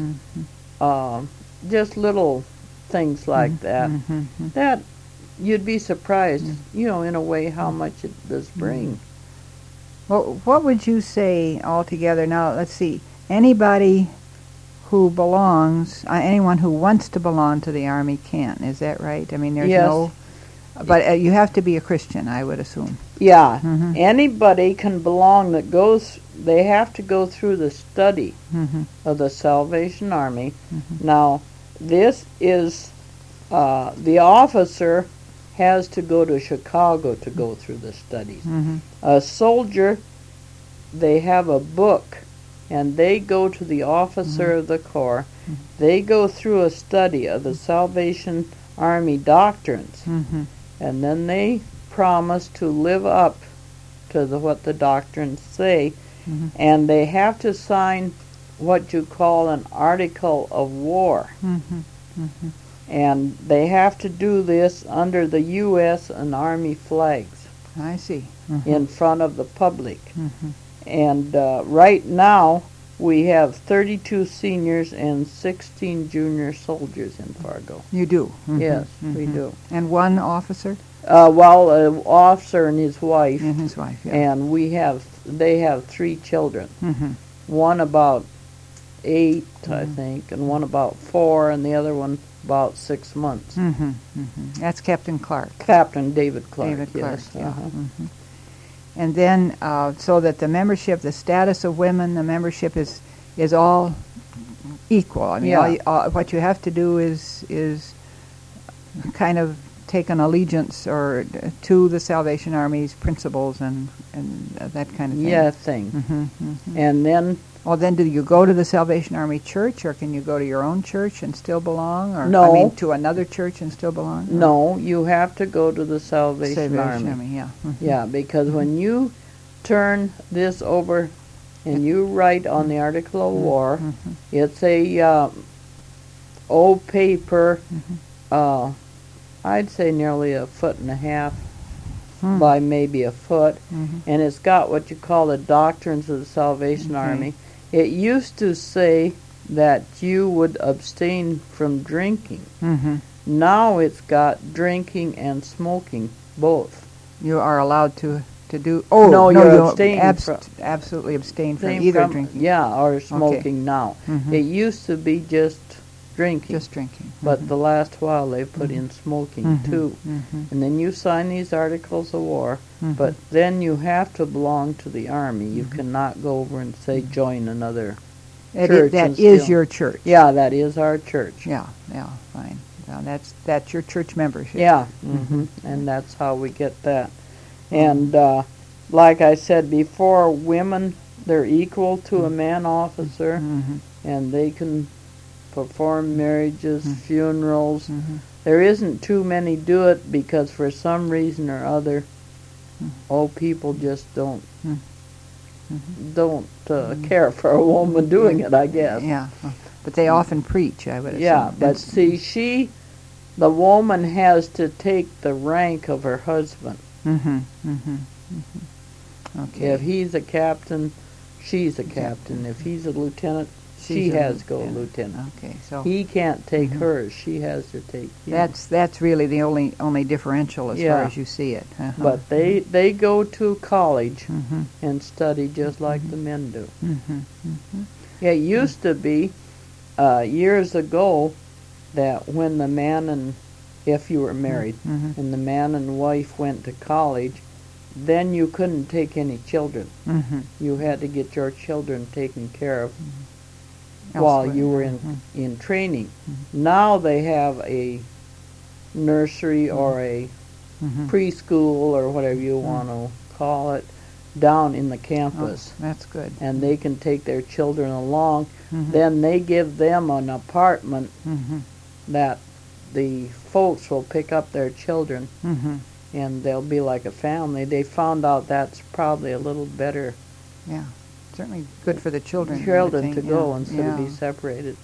Speaker 2: just little things like that. That you'd be surprised, in a way, how much it does bring.
Speaker 1: Well, what would you say altogether? Now, let's see. Anybody who belongs, anyone who wants to belong to the Army can. Is that right? I mean, there's no... But you have to be a Christian, I would assume.
Speaker 2: Yeah. Anybody can belong that goes... They have to go through the study of the Salvation Army. Now, this is... the officer has to go to Chicago to go through the studies. A soldier, they have a book, and they go to the officer of the Corps. They go through a study of the Salvation Army doctrines, and then they promise to live up to what the doctrines say, and they have to sign what you call an article of war. And they have to do this under the U.S. and Army flags.
Speaker 1: I see.
Speaker 2: In front of the public. And right now, we have 32 seniors and 16 junior soldiers in Fargo.
Speaker 1: You do?
Speaker 2: Yes, we do.
Speaker 1: And one officer?
Speaker 2: Well, an officer and his wife.
Speaker 1: And his wife, yeah.
Speaker 2: And they have 3 children. One about 8, I think, and one about 4, and the other one about 6 months.
Speaker 1: That's Captain Clark.
Speaker 2: Captain David Clark.
Speaker 1: David Clark,
Speaker 2: yes.
Speaker 1: yeah. And then, so that the membership, the status of women, the membership is all equal. I mean, what you have to do is kind of take an allegiance or to the Salvation Army's principles and that kind of thing.
Speaker 2: Yeah, thing. And then...
Speaker 1: Well, then do you go to the Salvation Army church, or can you go to your own church and still belong? Or,
Speaker 2: no.
Speaker 1: I mean, to another church and still belong?
Speaker 2: No, you have to go to the Salvation Army.
Speaker 1: Yeah.
Speaker 2: Yeah, because when you turn this over and you write on the Article of War, it's a old paper, I'd say nearly 1.5 feet by maybe 1 foot, and it's got what you call the doctrines of the Salvation Army. It used to say that you would abstain from drinking. Now it's got drinking and smoking, both.
Speaker 1: You are allowed to do... Oh,
Speaker 2: no,
Speaker 1: you
Speaker 2: abstain
Speaker 1: absolutely abstain from either drinking.
Speaker 2: Yeah, or smoking now. It used to be just drinking.
Speaker 1: Just drinking.
Speaker 2: But the last while they put in smoking too. And then you sign these Articles of War, but then you have to belong to the Army. You cannot go over and say join another church.
Speaker 1: That is your church.
Speaker 2: Yeah, that is our church.
Speaker 1: Yeah, fine. Now that's your church membership.
Speaker 2: Yeah, and that's how we get that. And like I said before, women, they're equal to a man officer, and they can perform marriages, funerals. There isn't too many do it because for some reason or other, old people just don't care for a woman doing it, I guess.
Speaker 1: Yeah, but they often preach, I would assume.
Speaker 2: Yeah, but see, the woman has to take the rank of her husband.
Speaker 1: Okay.
Speaker 2: If he's a captain, she's a captain. If he's a lieutenant, she has to go lieutenant.
Speaker 1: Okay, so
Speaker 2: he can't take hers; she has to take him.
Speaker 1: That's really the only differential as far as you see it.
Speaker 2: But they go to college and study just like the men do. Yeah, it used to be years ago that when the man and if you were married and the man and wife went to college, then you couldn't take any children. You had to get your children taken care of while you were in training. Now they have a nursery or a preschool or whatever you want to call it down in the campus.
Speaker 1: Oh, that's good.
Speaker 2: And they can take their children along. Then they give them an apartment that the folks will pick up their children and they'll be like a family. They found out that's probably a little better.
Speaker 1: Yeah. Certainly good for the children.
Speaker 2: To go instead of be separated.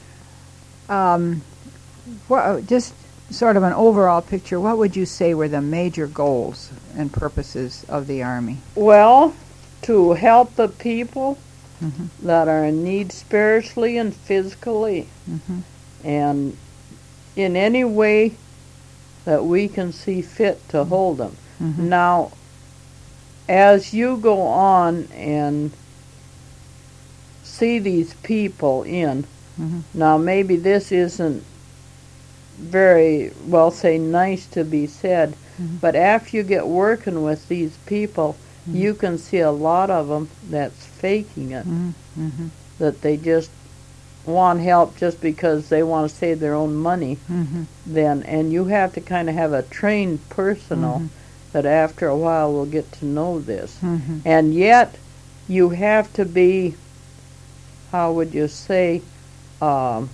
Speaker 1: Just sort of an overall picture, what would you say were the major goals and purposes of the Army?
Speaker 2: Well, to help the people that are in need spiritually and physically, and in any way that we can see fit to hold them. Now, as you go on and see these people in, now maybe this isn't very, well, say nice to be said, but after you get working with these people, you can see a lot of them that's faking it, that they just want help just because they want to save their own money, then, and you have to kind of have a trained personnel that after a while will get to know this. And yet, you have to be, how would you say, kind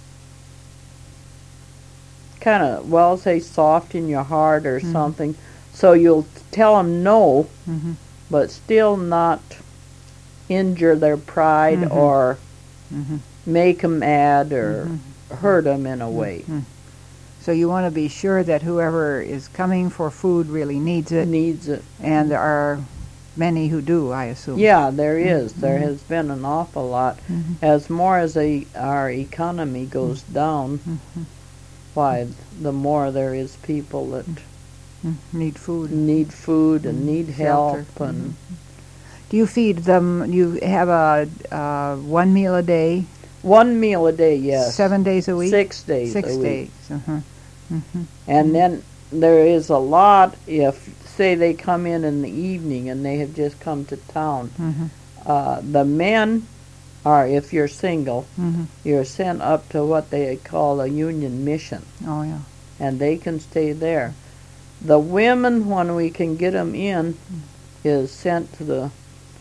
Speaker 2: of, well, say soft in your heart or something, so you'll tell them no, but still not injure their pride or make them mad or hurt them in a way.
Speaker 1: So you want to be sure that whoever is coming for food really needs it.
Speaker 2: Needs it.
Speaker 1: And there are many who do, I assume.
Speaker 2: Yeah, there is. There has been an awful lot. As more as our economy goes down, why, the more there is people that
Speaker 1: need food
Speaker 2: and need
Speaker 1: shelter.
Speaker 2: help. And
Speaker 1: do you feed them? You have a 1 meal a day?
Speaker 2: 1 meal a day, yes.
Speaker 1: 7 days a week?
Speaker 2: 6 days
Speaker 1: 6
Speaker 2: a
Speaker 1: days.
Speaker 2: week. And then there is a lot, if, say, they come in the evening and they have just come to town. The men are, if you're single, you're sent up to what they call a union mission.
Speaker 1: Oh, yeah.
Speaker 2: And they can stay there. The women, when we can get them in, is sent to the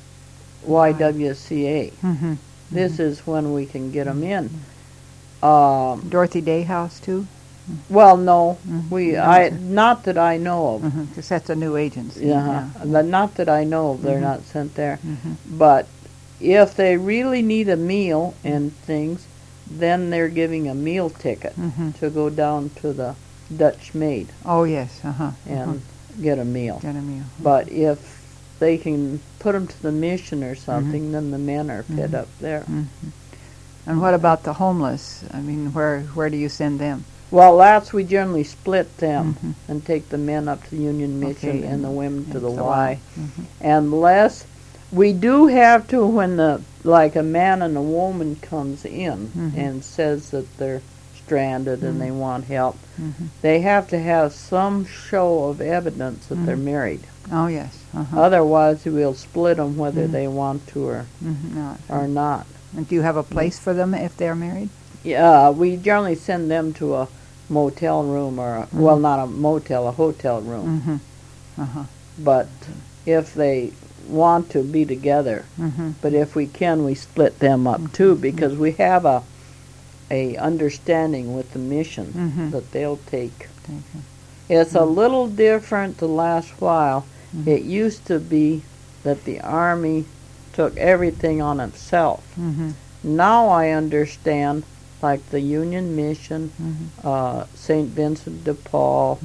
Speaker 2: YWCA. This is when we can get them in.
Speaker 1: Dorothy Day House, too?
Speaker 2: Well, no. Not that I know of.
Speaker 1: Because that's a new agency.
Speaker 2: Not that I know of. They're not sent there. But if they really need a meal and things, then they're giving a meal ticket to go down to the Dutch Maid.
Speaker 1: Oh, yes.
Speaker 2: And get a meal.
Speaker 1: Get a meal.
Speaker 2: But if they can put them to the mission or something, then the men are fed up there.
Speaker 1: And what about the homeless? I mean, where do you send them?
Speaker 2: Well, we generally split them and take the men up to the Union Mission and the women to the Y. Unless we do have to, when like a man and a woman comes in and says that they're stranded and they want help, they have to have some show of evidence that they're married.
Speaker 1: Oh, yes.
Speaker 2: Otherwise, we'll split them whether they want to or not.
Speaker 1: And do you have a place for them if they're married?
Speaker 2: Yeah, we generally send them to a motel room or, well, not a motel, a hotel room. But if they want to be together, but if we can, we split them up too, because we have a understanding with the mission that they'll take. It's a little different the last while. It used to be that the Army took everything on itself. Now I understand, like the Union Mission, St. Vincent de Paul,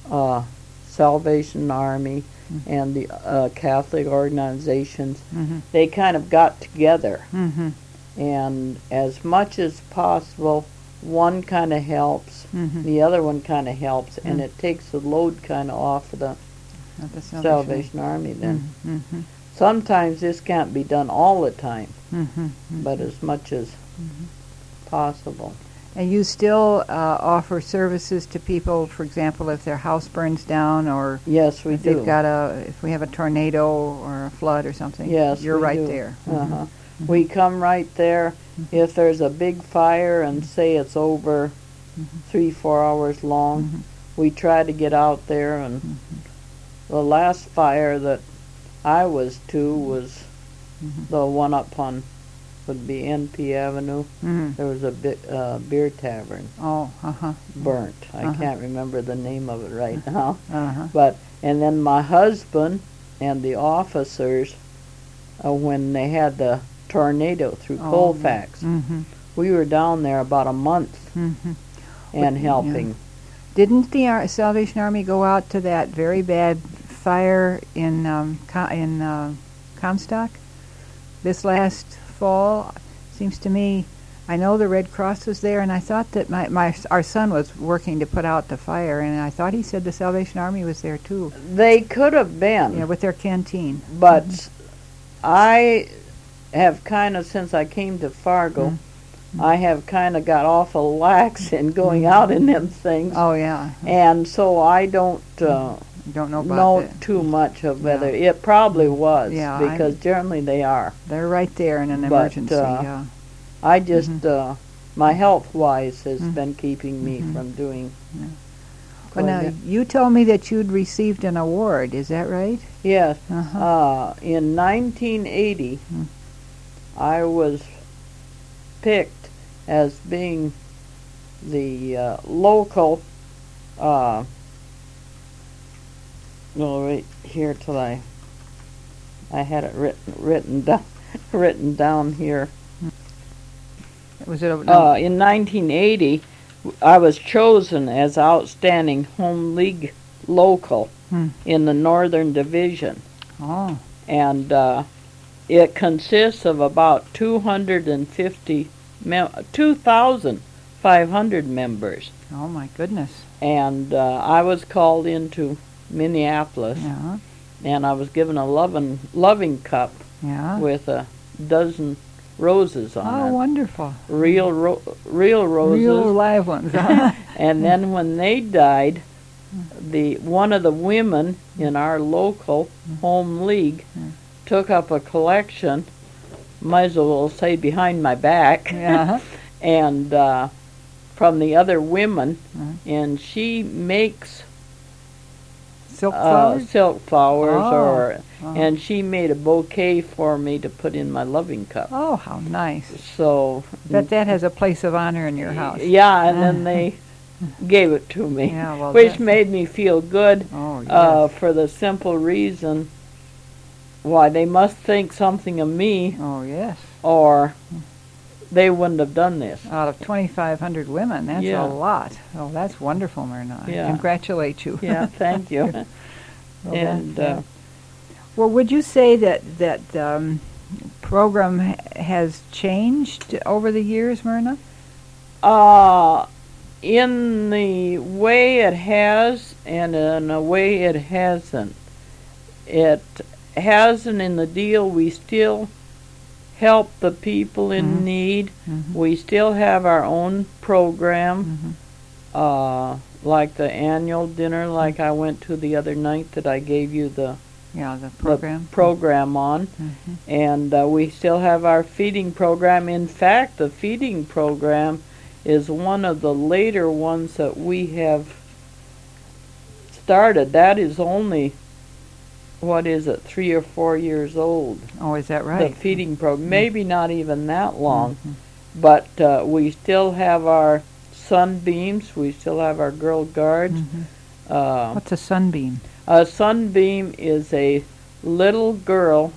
Speaker 2: Salvation Army, and the Catholic organizations, they kind of got together. And as much as possible, one kind of helps, the other one kind of helps, and it takes the load kind of off of the Salvation Army then. Sometimes this can't be done all the time, but as much as possible.
Speaker 1: And you still offer services to people, for example, if their house burns down, or
Speaker 2: yes, we
Speaker 1: if
Speaker 2: do.
Speaker 1: They've got if we have a tornado or a flood or something.
Speaker 2: Yes,
Speaker 1: you're right
Speaker 2: do.
Speaker 1: there.
Speaker 2: We come right there. If there's a big fire and say it's over 3-4 hours long, we try to get out there. And the last fire that I was to was the one up on, would be NP Avenue. There was a beer tavern. Burnt. I can't remember the name of it right now. But and then my husband and the officers, when they had the tornado through Colfax, we were down there about a month and helping.
Speaker 1: Didn't the Salvation Army go out to that very bad fire in Comstock this last fall? Seems to me, I know the Red Cross was there, and I thought that our son was working to put out the fire, and I thought he said the Salvation Army was there too.
Speaker 2: They could have been.
Speaker 1: Yeah, with their canteen.
Speaker 2: But I have kind of, since I came to Fargo, I have kind of got awful lax in going out in them things.
Speaker 1: Oh, yeah.
Speaker 2: And so I don't
Speaker 1: know
Speaker 2: too much of whether it probably was, because generally they are.
Speaker 1: They're right there in an emergency.
Speaker 2: I just my health-wise has been keeping me from doing.
Speaker 1: Well, now you told me that you'd received an award. Is that right?
Speaker 2: Yes. In 1980, I was picked as being the local. Right here till I had it written down here.
Speaker 1: Was it no.
Speaker 2: In 1980, I was chosen as outstanding home league local in the Northern Division.
Speaker 1: Oh.
Speaker 2: And it consists of about 2,500 members.
Speaker 1: Oh my goodness.
Speaker 2: And I was called into Minneapolis, and I was given a loving cup with a dozen roses on it.
Speaker 1: Oh, wonderful.
Speaker 2: Real roses.
Speaker 1: Real live ones.
Speaker 2: And then when they died, one of the women in our local home league took up a collection, might as well say behind my back, and from the other women, and she makes
Speaker 1: silk flowers,
Speaker 2: and she made a bouquet for me to put in my loving cup.
Speaker 1: Oh, how nice.
Speaker 2: So
Speaker 1: that has a place of honor in your house.
Speaker 2: Yeah, and then they gave it to me, which made me feel good for the simple reason why they must think something of me.
Speaker 1: Oh, yes.
Speaker 2: Or they wouldn't have done this.
Speaker 1: Out of 2,500 women, that's a lot. Oh, that's wonderful, Myrna. I congratulate you.
Speaker 2: Yeah, thank you.
Speaker 1: Well, would you say that program has changed over the years, Myrna?
Speaker 2: In the way it has, and in a way it hasn't. It hasn't in the deal we still help the people in need. We still have our own program, like the annual dinner, like I went to the other night that I gave you the program on. And we still have our feeding program. In fact, the feeding program is one of the later ones that we have started. That is only, 3 or 4 years old.
Speaker 1: Oh, is that right?
Speaker 2: The feeding program. Maybe not even that long. But we still have our sunbeams. We still have our Girl Guards.
Speaker 1: What's a sunbeam?
Speaker 2: A sunbeam is a little girl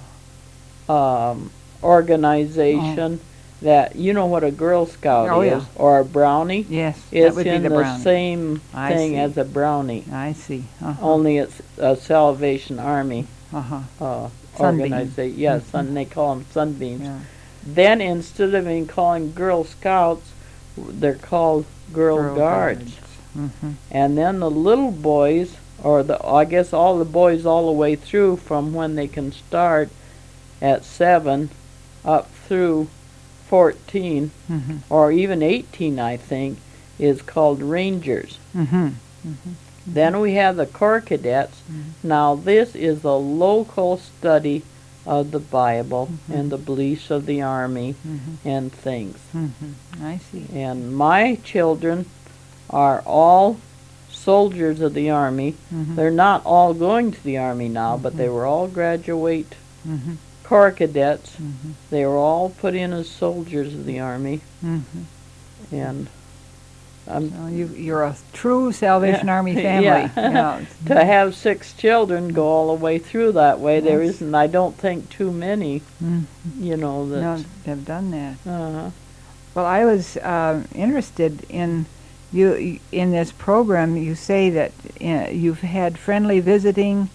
Speaker 2: organization that, you know what a Girl Scout is, or a brownie?
Speaker 1: Yes,
Speaker 2: it's
Speaker 1: that would be the
Speaker 2: brownie. Same thing as a brownie.
Speaker 1: I see.
Speaker 2: Only it's a Salvation Army organization. Yes, they call them sunbeams.
Speaker 1: Yeah.
Speaker 2: Then instead of being calling Girl Scouts, they're called Girl Guards. And then the little boys, or I guess all the boys all the way through from when they can start at 7 up through 14 or even 18, I think, is called Rangers. Then we have the Corps Cadets. Now this is a local study of the Bible and the beliefs of the Army and things.
Speaker 1: I see.
Speaker 2: And my children are all soldiers of the Army. They're not all going to the Army now, but they were all graduate Corps Cadets. They were all put in as soldiers of the Army. And
Speaker 1: so you're a true Salvation Army family.
Speaker 2: To have 6 children go all the way through that way, there isn't, I don't think, too many, that
Speaker 1: have done that. Well, I was interested in you in this program. You say that you've had friendly visiting,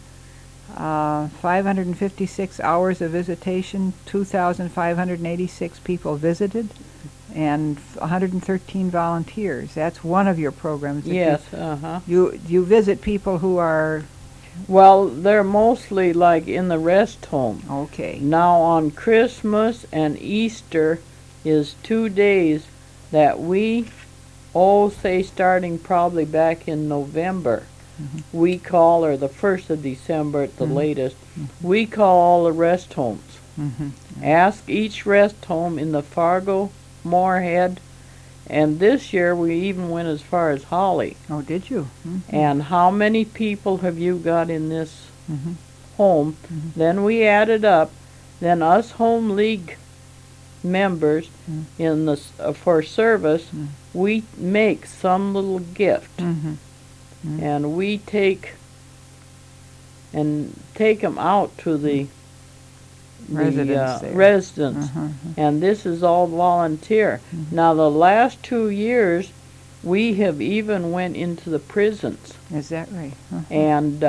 Speaker 1: 556 hours of visitation, 2,586 people visited, and 113 volunteers. That's one of your programs.
Speaker 2: Yes,
Speaker 1: You visit people who are...
Speaker 2: Well, they're mostly like in the rest home.
Speaker 1: Okay.
Speaker 2: Now on Christmas and Easter is 2 days that we, say starting probably back in November, we call, or the 1st of December at the latest, we call all the rest homes. Ask each rest home in the Fargo, Moorhead, and this year we even went as far as Holly.
Speaker 1: Oh, did you?
Speaker 2: And how many people have you got in this home? Then we added up. Then us Home League members in the for service, we make some little gift, and we take them out to the
Speaker 1: residents there.
Speaker 2: Residents. And this is all volunteer. Now the last 2 years, we have even went into the prisons.
Speaker 1: Is that right?
Speaker 2: And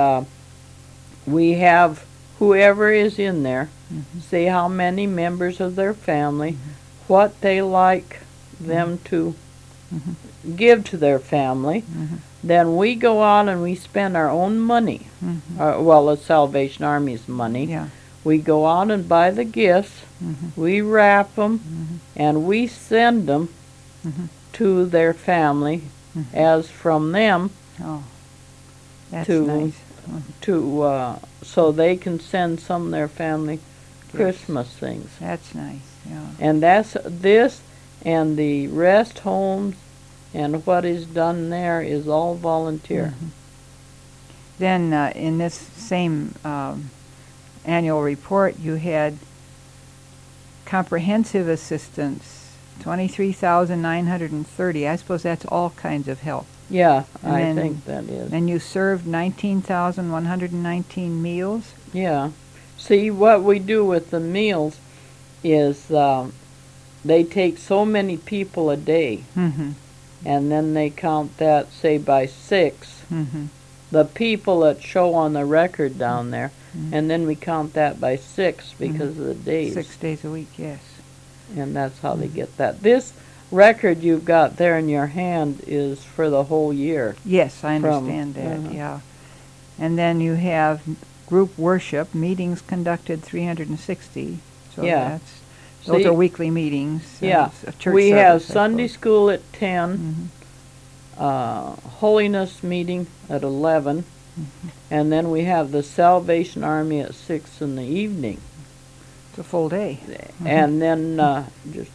Speaker 2: we have whoever is in there say how many members of their family, what they like them to give to their family. Then we go out and we spend our own money, well, the Salvation Army's money.
Speaker 1: Yeah.
Speaker 2: We go out and buy the gifts, we wrap them, and we send them to their family, as from them,
Speaker 1: Oh, that's
Speaker 2: to
Speaker 1: nice.
Speaker 2: so they can send some of their family Christmas things.
Speaker 1: That's nice, yeah.
Speaker 2: And that's this, and the rest homes and what is done there is all volunteer.
Speaker 1: Then in this same annual report, you had comprehensive assistance, 23,930. I suppose that's all kinds of help.
Speaker 2: Yeah,
Speaker 1: And
Speaker 2: I
Speaker 1: then-
Speaker 2: think that is.
Speaker 1: And you served 19,119 meals.
Speaker 2: Yeah. See, what we do with the meals is they take so many people a day,
Speaker 1: Mm-hmm.
Speaker 2: and then they count that, say, by 6,
Speaker 1: Mm-hmm.
Speaker 2: the people that show on the record down there, and then we count that by 6 because of the days.
Speaker 1: 6 days a week, yes.
Speaker 2: And that's how they get that. This record you've got there in your hand is for the whole year.
Speaker 1: Yes, I
Speaker 2: From-
Speaker 1: understand that, yeah. And then you have group worship, meetings conducted 360. So
Speaker 2: Yeah.
Speaker 1: those
Speaker 2: See-
Speaker 1: are weekly meetings.
Speaker 2: Yeah.
Speaker 1: A church
Speaker 2: We have
Speaker 1: service, I
Speaker 2: Sunday
Speaker 1: suppose.
Speaker 2: school at 10,
Speaker 1: Mhm.
Speaker 2: holiness meeting at 11, and then we have the Salvation Army at 6 in the evening.
Speaker 1: It's a full day.
Speaker 2: And then just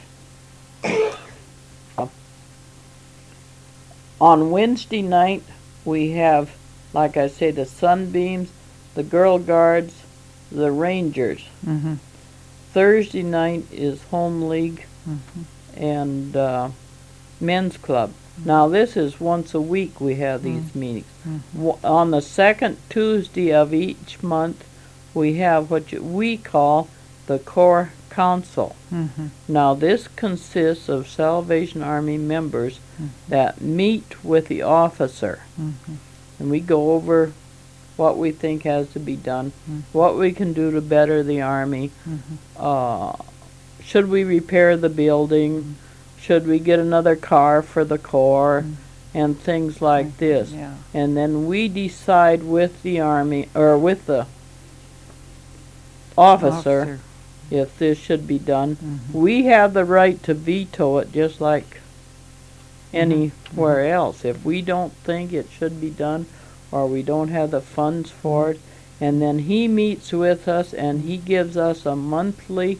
Speaker 2: on Wednesday night we have, like I say, the Sunbeams, the Girl Guards, the Rangers.
Speaker 1: Mm-hmm.
Speaker 2: Thursday night is Home League and Men's Club. Now this is once a week we have these meetings. On the second Tuesday of each month we have what we call the Core Council.
Speaker 1: Mm-hmm.
Speaker 2: Now this consists of Salvation Army members that meet with the officer, and we go over what we think has to be done, what we can do to better the Army, should we repair the building, should we get another car for the Corps, and things like this.
Speaker 1: Yeah.
Speaker 2: And then we decide with the Army, or with the officer, if this should be done. We have the right to veto it just like anywhere else. If we don't think it should be done, or we don't have the funds for it, and then he meets with us and he gives us a monthly,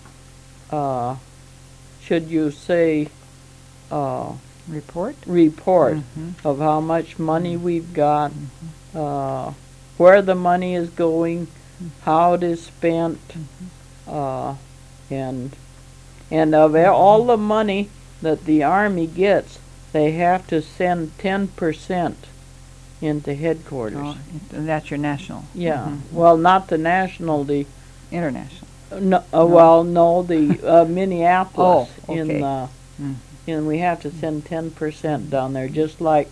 Speaker 2: should you say,
Speaker 1: Report?
Speaker 2: report of how much money we've got, where the money is going, how it is spent, and of all the money that the Army gets, they have to send 10% into headquarters.
Speaker 1: Oh, and that's your national.
Speaker 2: Yeah. Well, not the national, the
Speaker 1: International.
Speaker 2: no, well, no, the Minneapolis
Speaker 1: Oh, okay.
Speaker 2: and we have to send 10% down there, just like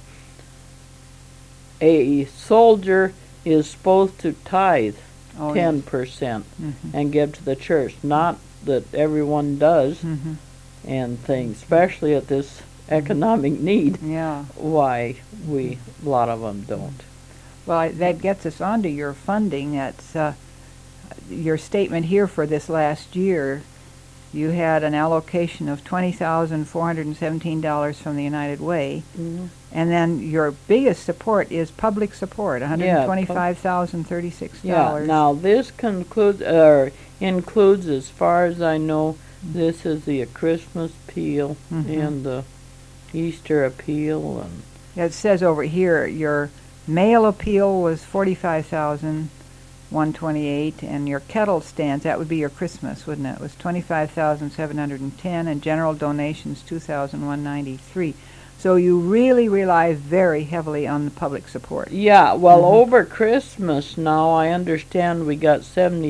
Speaker 2: a soldier is supposed to tithe
Speaker 1: Oh, yes.
Speaker 2: 10% and give to the church. Not that everyone does and things, especially at this economic need.
Speaker 1: Yeah.
Speaker 2: Why a lot of them don't.
Speaker 1: Well, that gets us onto your funding. That's your statement here for this last year. You had an allocation of $20,417 from the United Way, and then your biggest support is public support, $125,036.
Speaker 2: Yeah. Now this includes, as far as I know, this is the Christmas appeal and the Easter appeal, and
Speaker 1: It says over here your mail appeal was $45,128, and your kettle stands, that would be your Christmas, wouldn't it? Was $25,710, and general donations $2,193. So you really rely very heavily on the public support.
Speaker 2: Yeah, well, over Christmas now, I understand we got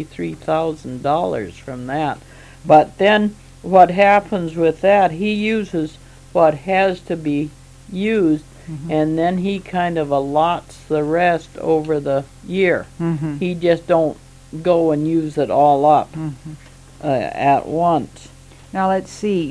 Speaker 2: $73,000 from that. But then what happens with that, he uses what has to be used, and then he kind of allots the rest over the year. He just don't go and use it all up at once.
Speaker 1: Now let's see,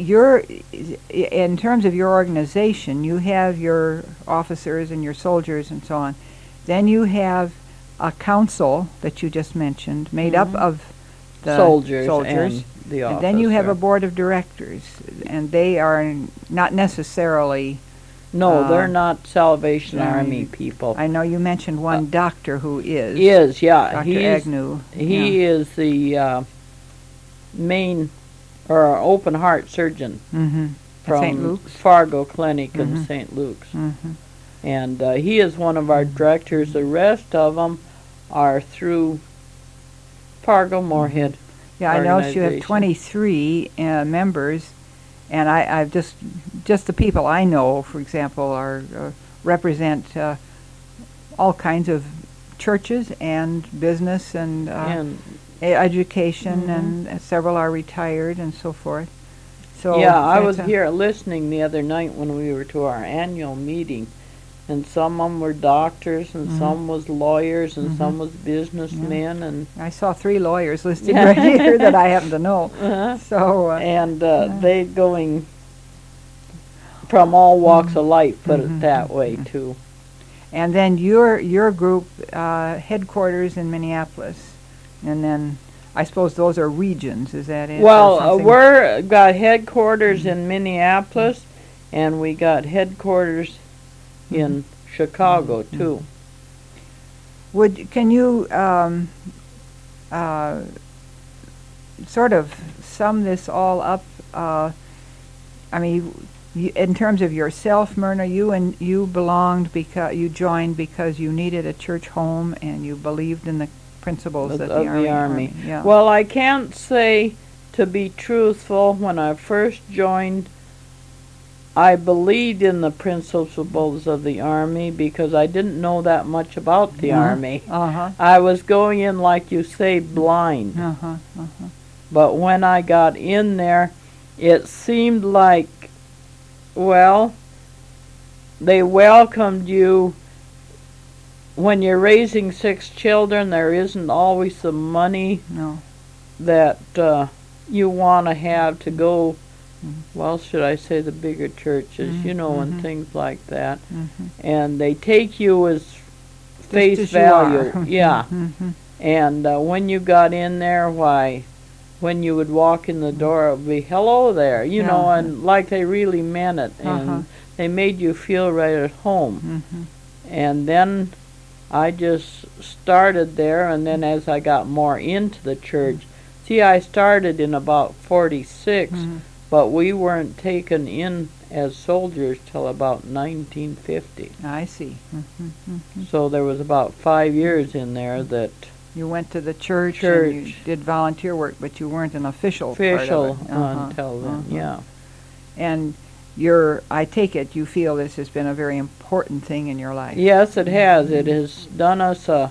Speaker 1: in terms of your organization, you have your officers and your soldiers and so on. Then you have a council that you just mentioned, made up of the soldiers
Speaker 2: and the officer.
Speaker 1: And then you have a board of directors, and they are not necessarily...
Speaker 2: No, they're not Salvation Army people.
Speaker 1: I know you mentioned one doctor who is.
Speaker 2: Yeah.
Speaker 1: Dr. Agnew.
Speaker 2: He is the main... or open heart surgeon from
Speaker 1: St. Luke's?
Speaker 2: Fargo Clinic in St. Luke's. And he is one of our directors. The rest of them are through Fargo Moorhead.
Speaker 1: Yeah, I noticed you have 23 members, and I've just the people I know, for example, are represent all kinds of churches and business and education, and several are retired and so forth. So
Speaker 2: yeah, I was here listening the other night when we were to our annual meeting, and some of them were doctors, and some was lawyers, and some was businessmen, and
Speaker 1: I saw 3 lawyers listed right here that I happen to know. So
Speaker 2: and they going from all walks of life, put it that way too.
Speaker 1: And then your group headquarters in Minneapolis. And then, I suppose those are regions, is that it?
Speaker 2: Well, we're got headquarters in Minneapolis, and we got headquarters in Chicago, too.
Speaker 1: Can you sort of sum this all up? I mean, in terms of yourself, Myrna, you belonged because you joined because you needed a church home and you believed in the principles of the Army. Yeah.
Speaker 2: Well, I can't say, to be truthful, when I first joined, I believed in the principles of the Army because I didn't know that much about the Army. I was going in, like you say, blind. But when I got in there, it seemed like, well, they welcomed you. When you're raising 6 children, there isn't always the money that you want to have to go, well, should I say the bigger churches, and things like that. And they take you as face value. Yeah. And when you got in there, when you would walk in the door, it would be, hello there, and like they really meant it. And they made you feel right at home. And then I just started there, and then as I got more into the church, I started in about 46, but we weren't taken in as soldiers till about 1950.
Speaker 1: I see.
Speaker 2: So there was about 5 years in there that...
Speaker 1: You went to the church. And you did volunteer work, but you weren't an official part of it.
Speaker 2: Until then, yeah.
Speaker 1: And I take it you feel this has been a very important thing in your life.
Speaker 2: Yes, it has. It has done us a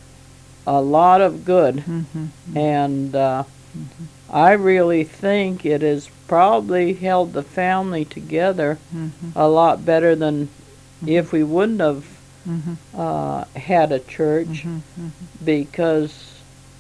Speaker 2: lot of good, and I really think it has probably held the family together a lot better than if we wouldn't have had a church, because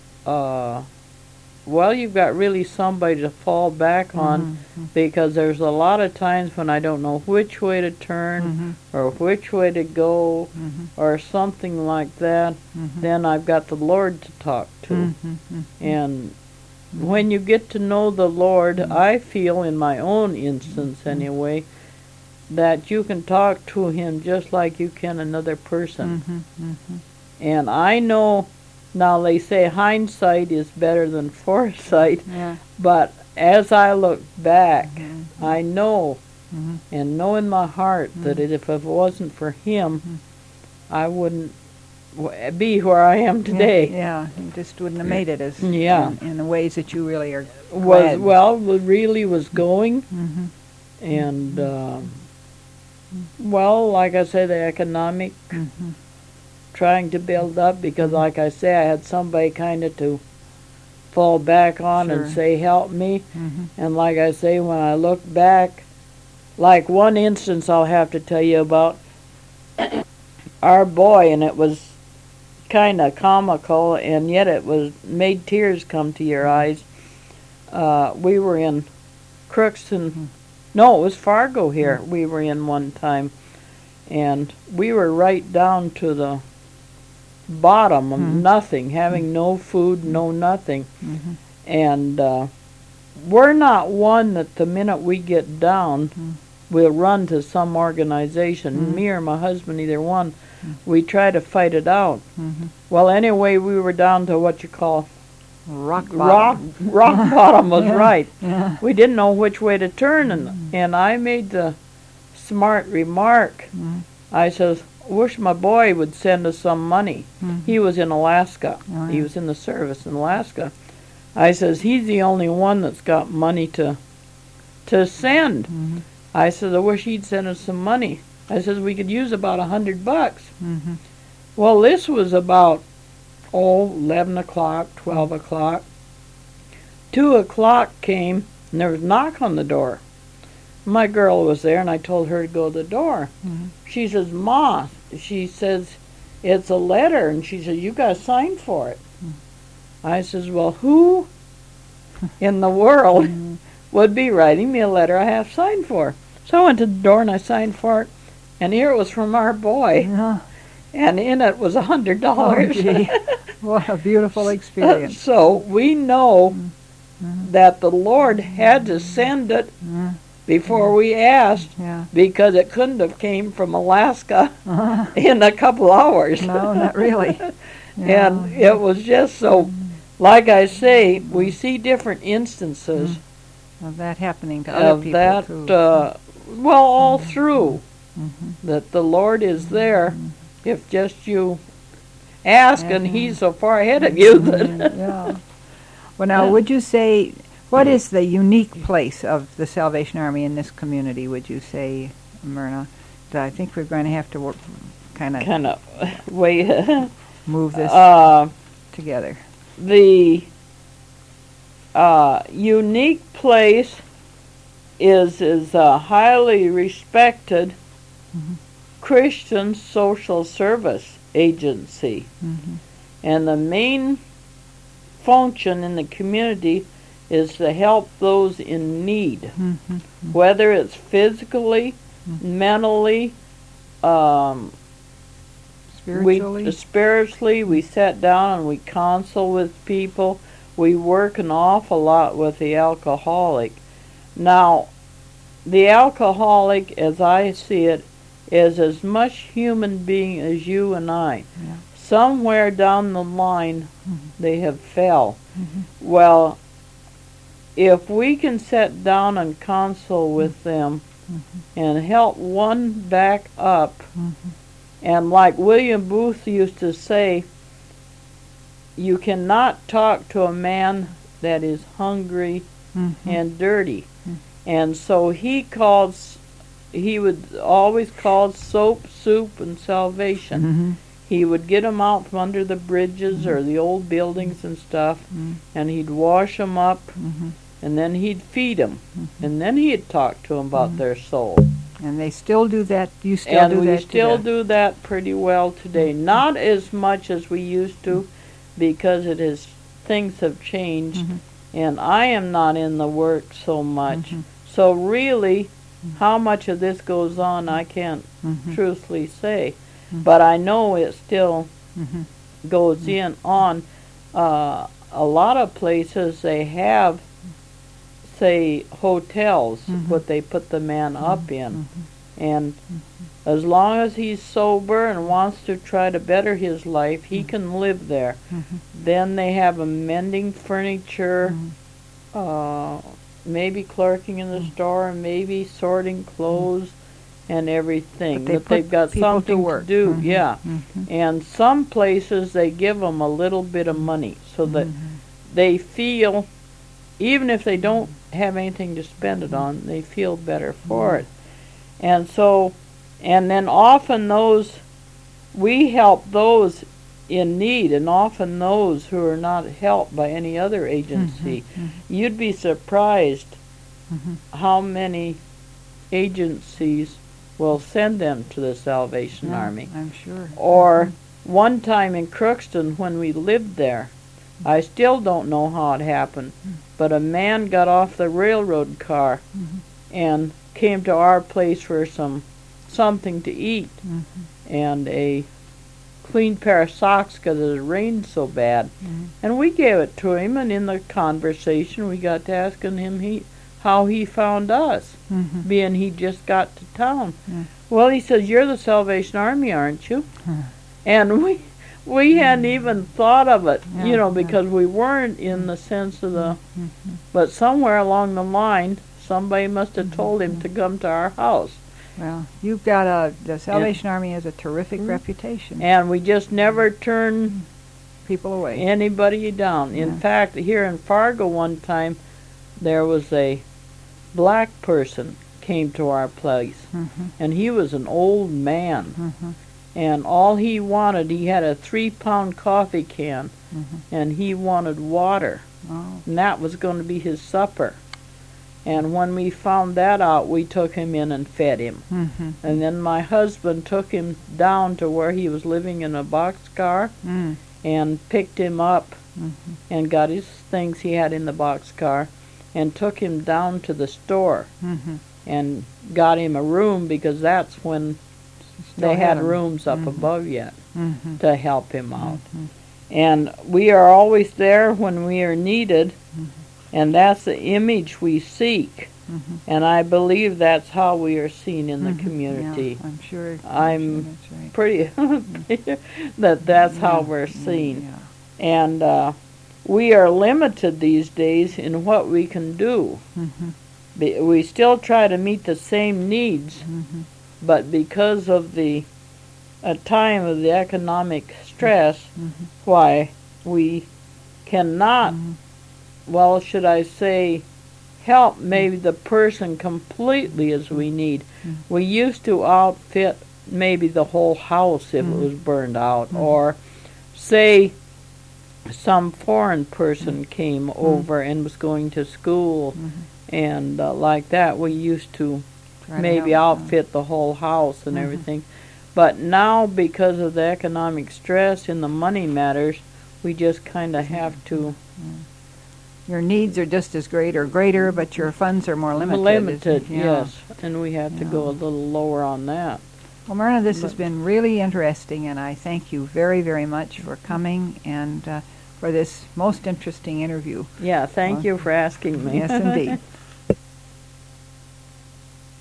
Speaker 2: well, you've got really somebody to fall back on, because there's a lot of times when I don't know which way to turn or which way to go or something like that. Then I've got the Lord to talk to. And when you get to know the Lord, I feel in my own instance anyway, that you can talk to him just like you can another person. And I know, now they say hindsight is better than foresight, but as I look back, I know, and know in my heart that if it wasn't for him, I wouldn't be where I am today.
Speaker 1: Yeah, you just wouldn't have made it as in the ways that you really are glad.
Speaker 2: Really was going, and Well, like I say, the economic trying to build up, because like I say, I had somebody kind of to fall back on and say, help me. And like I say, when I look back, like one instance I'll have to tell you about, our boy, and it was kind of comical, and yet it was made tears come to your eyes. We were in Crookston, no, it was Fargo here, we were in one time, and we were right down to the bottom of nothing, having no food, no nothing. And we're not one that the minute we get down, we'll run to some organization. Me or my husband, either one, we try to fight it out. Well, anyway, we were down to what you call
Speaker 1: rock bottom.
Speaker 2: Rock bottom was right. We didn't know which way to turn, and I made the smart remark. I says, wish my boy would send us some money. He was in Alaska. He was in the service in Alaska. I says, he's the only one that's got money to send. I says, I wish he'd send us some money. I says, we could use about $100. Well, this was about 11 o'clock, 12 o'clock. 2 o'clock came, and there was a knock on the door. My girl was there, and I told her to go to the door. She says, Ma, she says, it's a letter, and she said, you got to sign for it. I says, well, who in the world would be writing me a letter I have signed for? So I went to the door, and I signed for it, and here it was from our boy, and in it was $100.
Speaker 1: Oh, what a beautiful experience.
Speaker 2: So we know that the Lord had to send it before we asked, because it couldn't have came from Alaska in a couple hours.
Speaker 1: No, not really.
Speaker 2: And it was just so, like I say, we see different instances
Speaker 1: of that happening to other people too.
Speaker 2: Well, all through, that the Lord is there if just you ask, and He's so far ahead of you that...
Speaker 1: Well, now, would you say, what is the unique place of the Salvation Army in this community, would you say, Myrna? I think we're going to have to work, kind of move this together.
Speaker 2: The unique place is a highly respected Christian social service agency. And the main function in the community is to help those in need, whether it's physically, mentally, spiritually. We sit down and we counsel with people. We work an awful lot with the alcoholic. Now, the alcoholic, as I see it, is as much human being as you and I. Somewhere down the line, they have fell. Well, if we can sit down and counsel with them and help one back up, and like William Booth used to say, you cannot talk to a man that is hungry and dirty. And so he would always call soap, soup, and salvation. He would get them out from under the bridges or the old buildings and stuff, and he'd wash them up, and then he'd feed them, and then he'd talk to them about their soul.
Speaker 1: And they still do that. You still do that today?
Speaker 2: And we still do that pretty well today. Not as much as we used to, because things have changed, and I am not in the work so much. So really, how much of this goes on, I can't truthfully say. But I know it still goes on. A lot of places they have, say, hotels, what they put the man up in. And as long as he's sober and wants to try to better his life, he can live there. Then they have him mending furniture, maybe clerking in the store, maybe sorting clothes and everything. But they've got something to do. And some places they give them a little bit of money so that they feel, even if they don't have anything to spend it on, they feel better for it. And so And then often we help those in need, and often those who are not helped by any other agency. You'd be surprised how many agencies will send them to the Salvation Army.
Speaker 1: I'm sure.
Speaker 2: Or one time in Crookston when we lived there, I still don't know how it happened, but a man got off the railroad car and came to our place for something to eat and a clean pair of socks because it rained so bad. And we gave it to him, and in the conversation we got to asking him how he found us, being he just got to town. Well, he says, "You're the Salvation Army, aren't you?" And we hadn't even thought of it, because we weren't in the sense of the, but somewhere along the line, somebody must have told him to come to our house.
Speaker 1: Well, you've got the Salvation Army has a terrific reputation.
Speaker 2: And we just never turn
Speaker 1: people away.
Speaker 2: Anybody down. In fact, here in Fargo one time, there was a black person came to our place, and he was an old man. And all he wanted, he had a 3-pound coffee can, and he wanted water. And that was going to be his supper. And when we found that out, we took him in and fed him. And then my husband took him down to where he was living in a boxcar and picked him up and got his things he had in the boxcar and took him down to the store and got him a room, because that's when they had rooms up above yet to help him out. And we are always there when we are needed, and that's the image we seek. And I believe that's how we are seen in the community.
Speaker 1: Yeah, I'm sure.
Speaker 2: I'm
Speaker 1: that's right.
Speaker 2: pretty that's how we're seen. And we are limited these days in what we can do. We still try to meet the same needs, but because of the time of the economic stress, why we cannot, well, should I say, help maybe the person completely as we need. We used to outfit maybe the whole house if it was burned out, or say some foreign person came over and was going to school, and like that, we used to maybe outfit the whole house and everything. But now, because of the economic stress and the money matters, we just kind of have to.
Speaker 1: Your needs are just as great or greater, but your funds are more limited.
Speaker 2: Limited, yes, and we have to go a little lower on that.
Speaker 1: Well, Myrna, this has been really interesting, and I thank you very, very much for coming and for this most interesting interview.
Speaker 2: Yeah, thank you for asking me.
Speaker 1: Yes, indeed.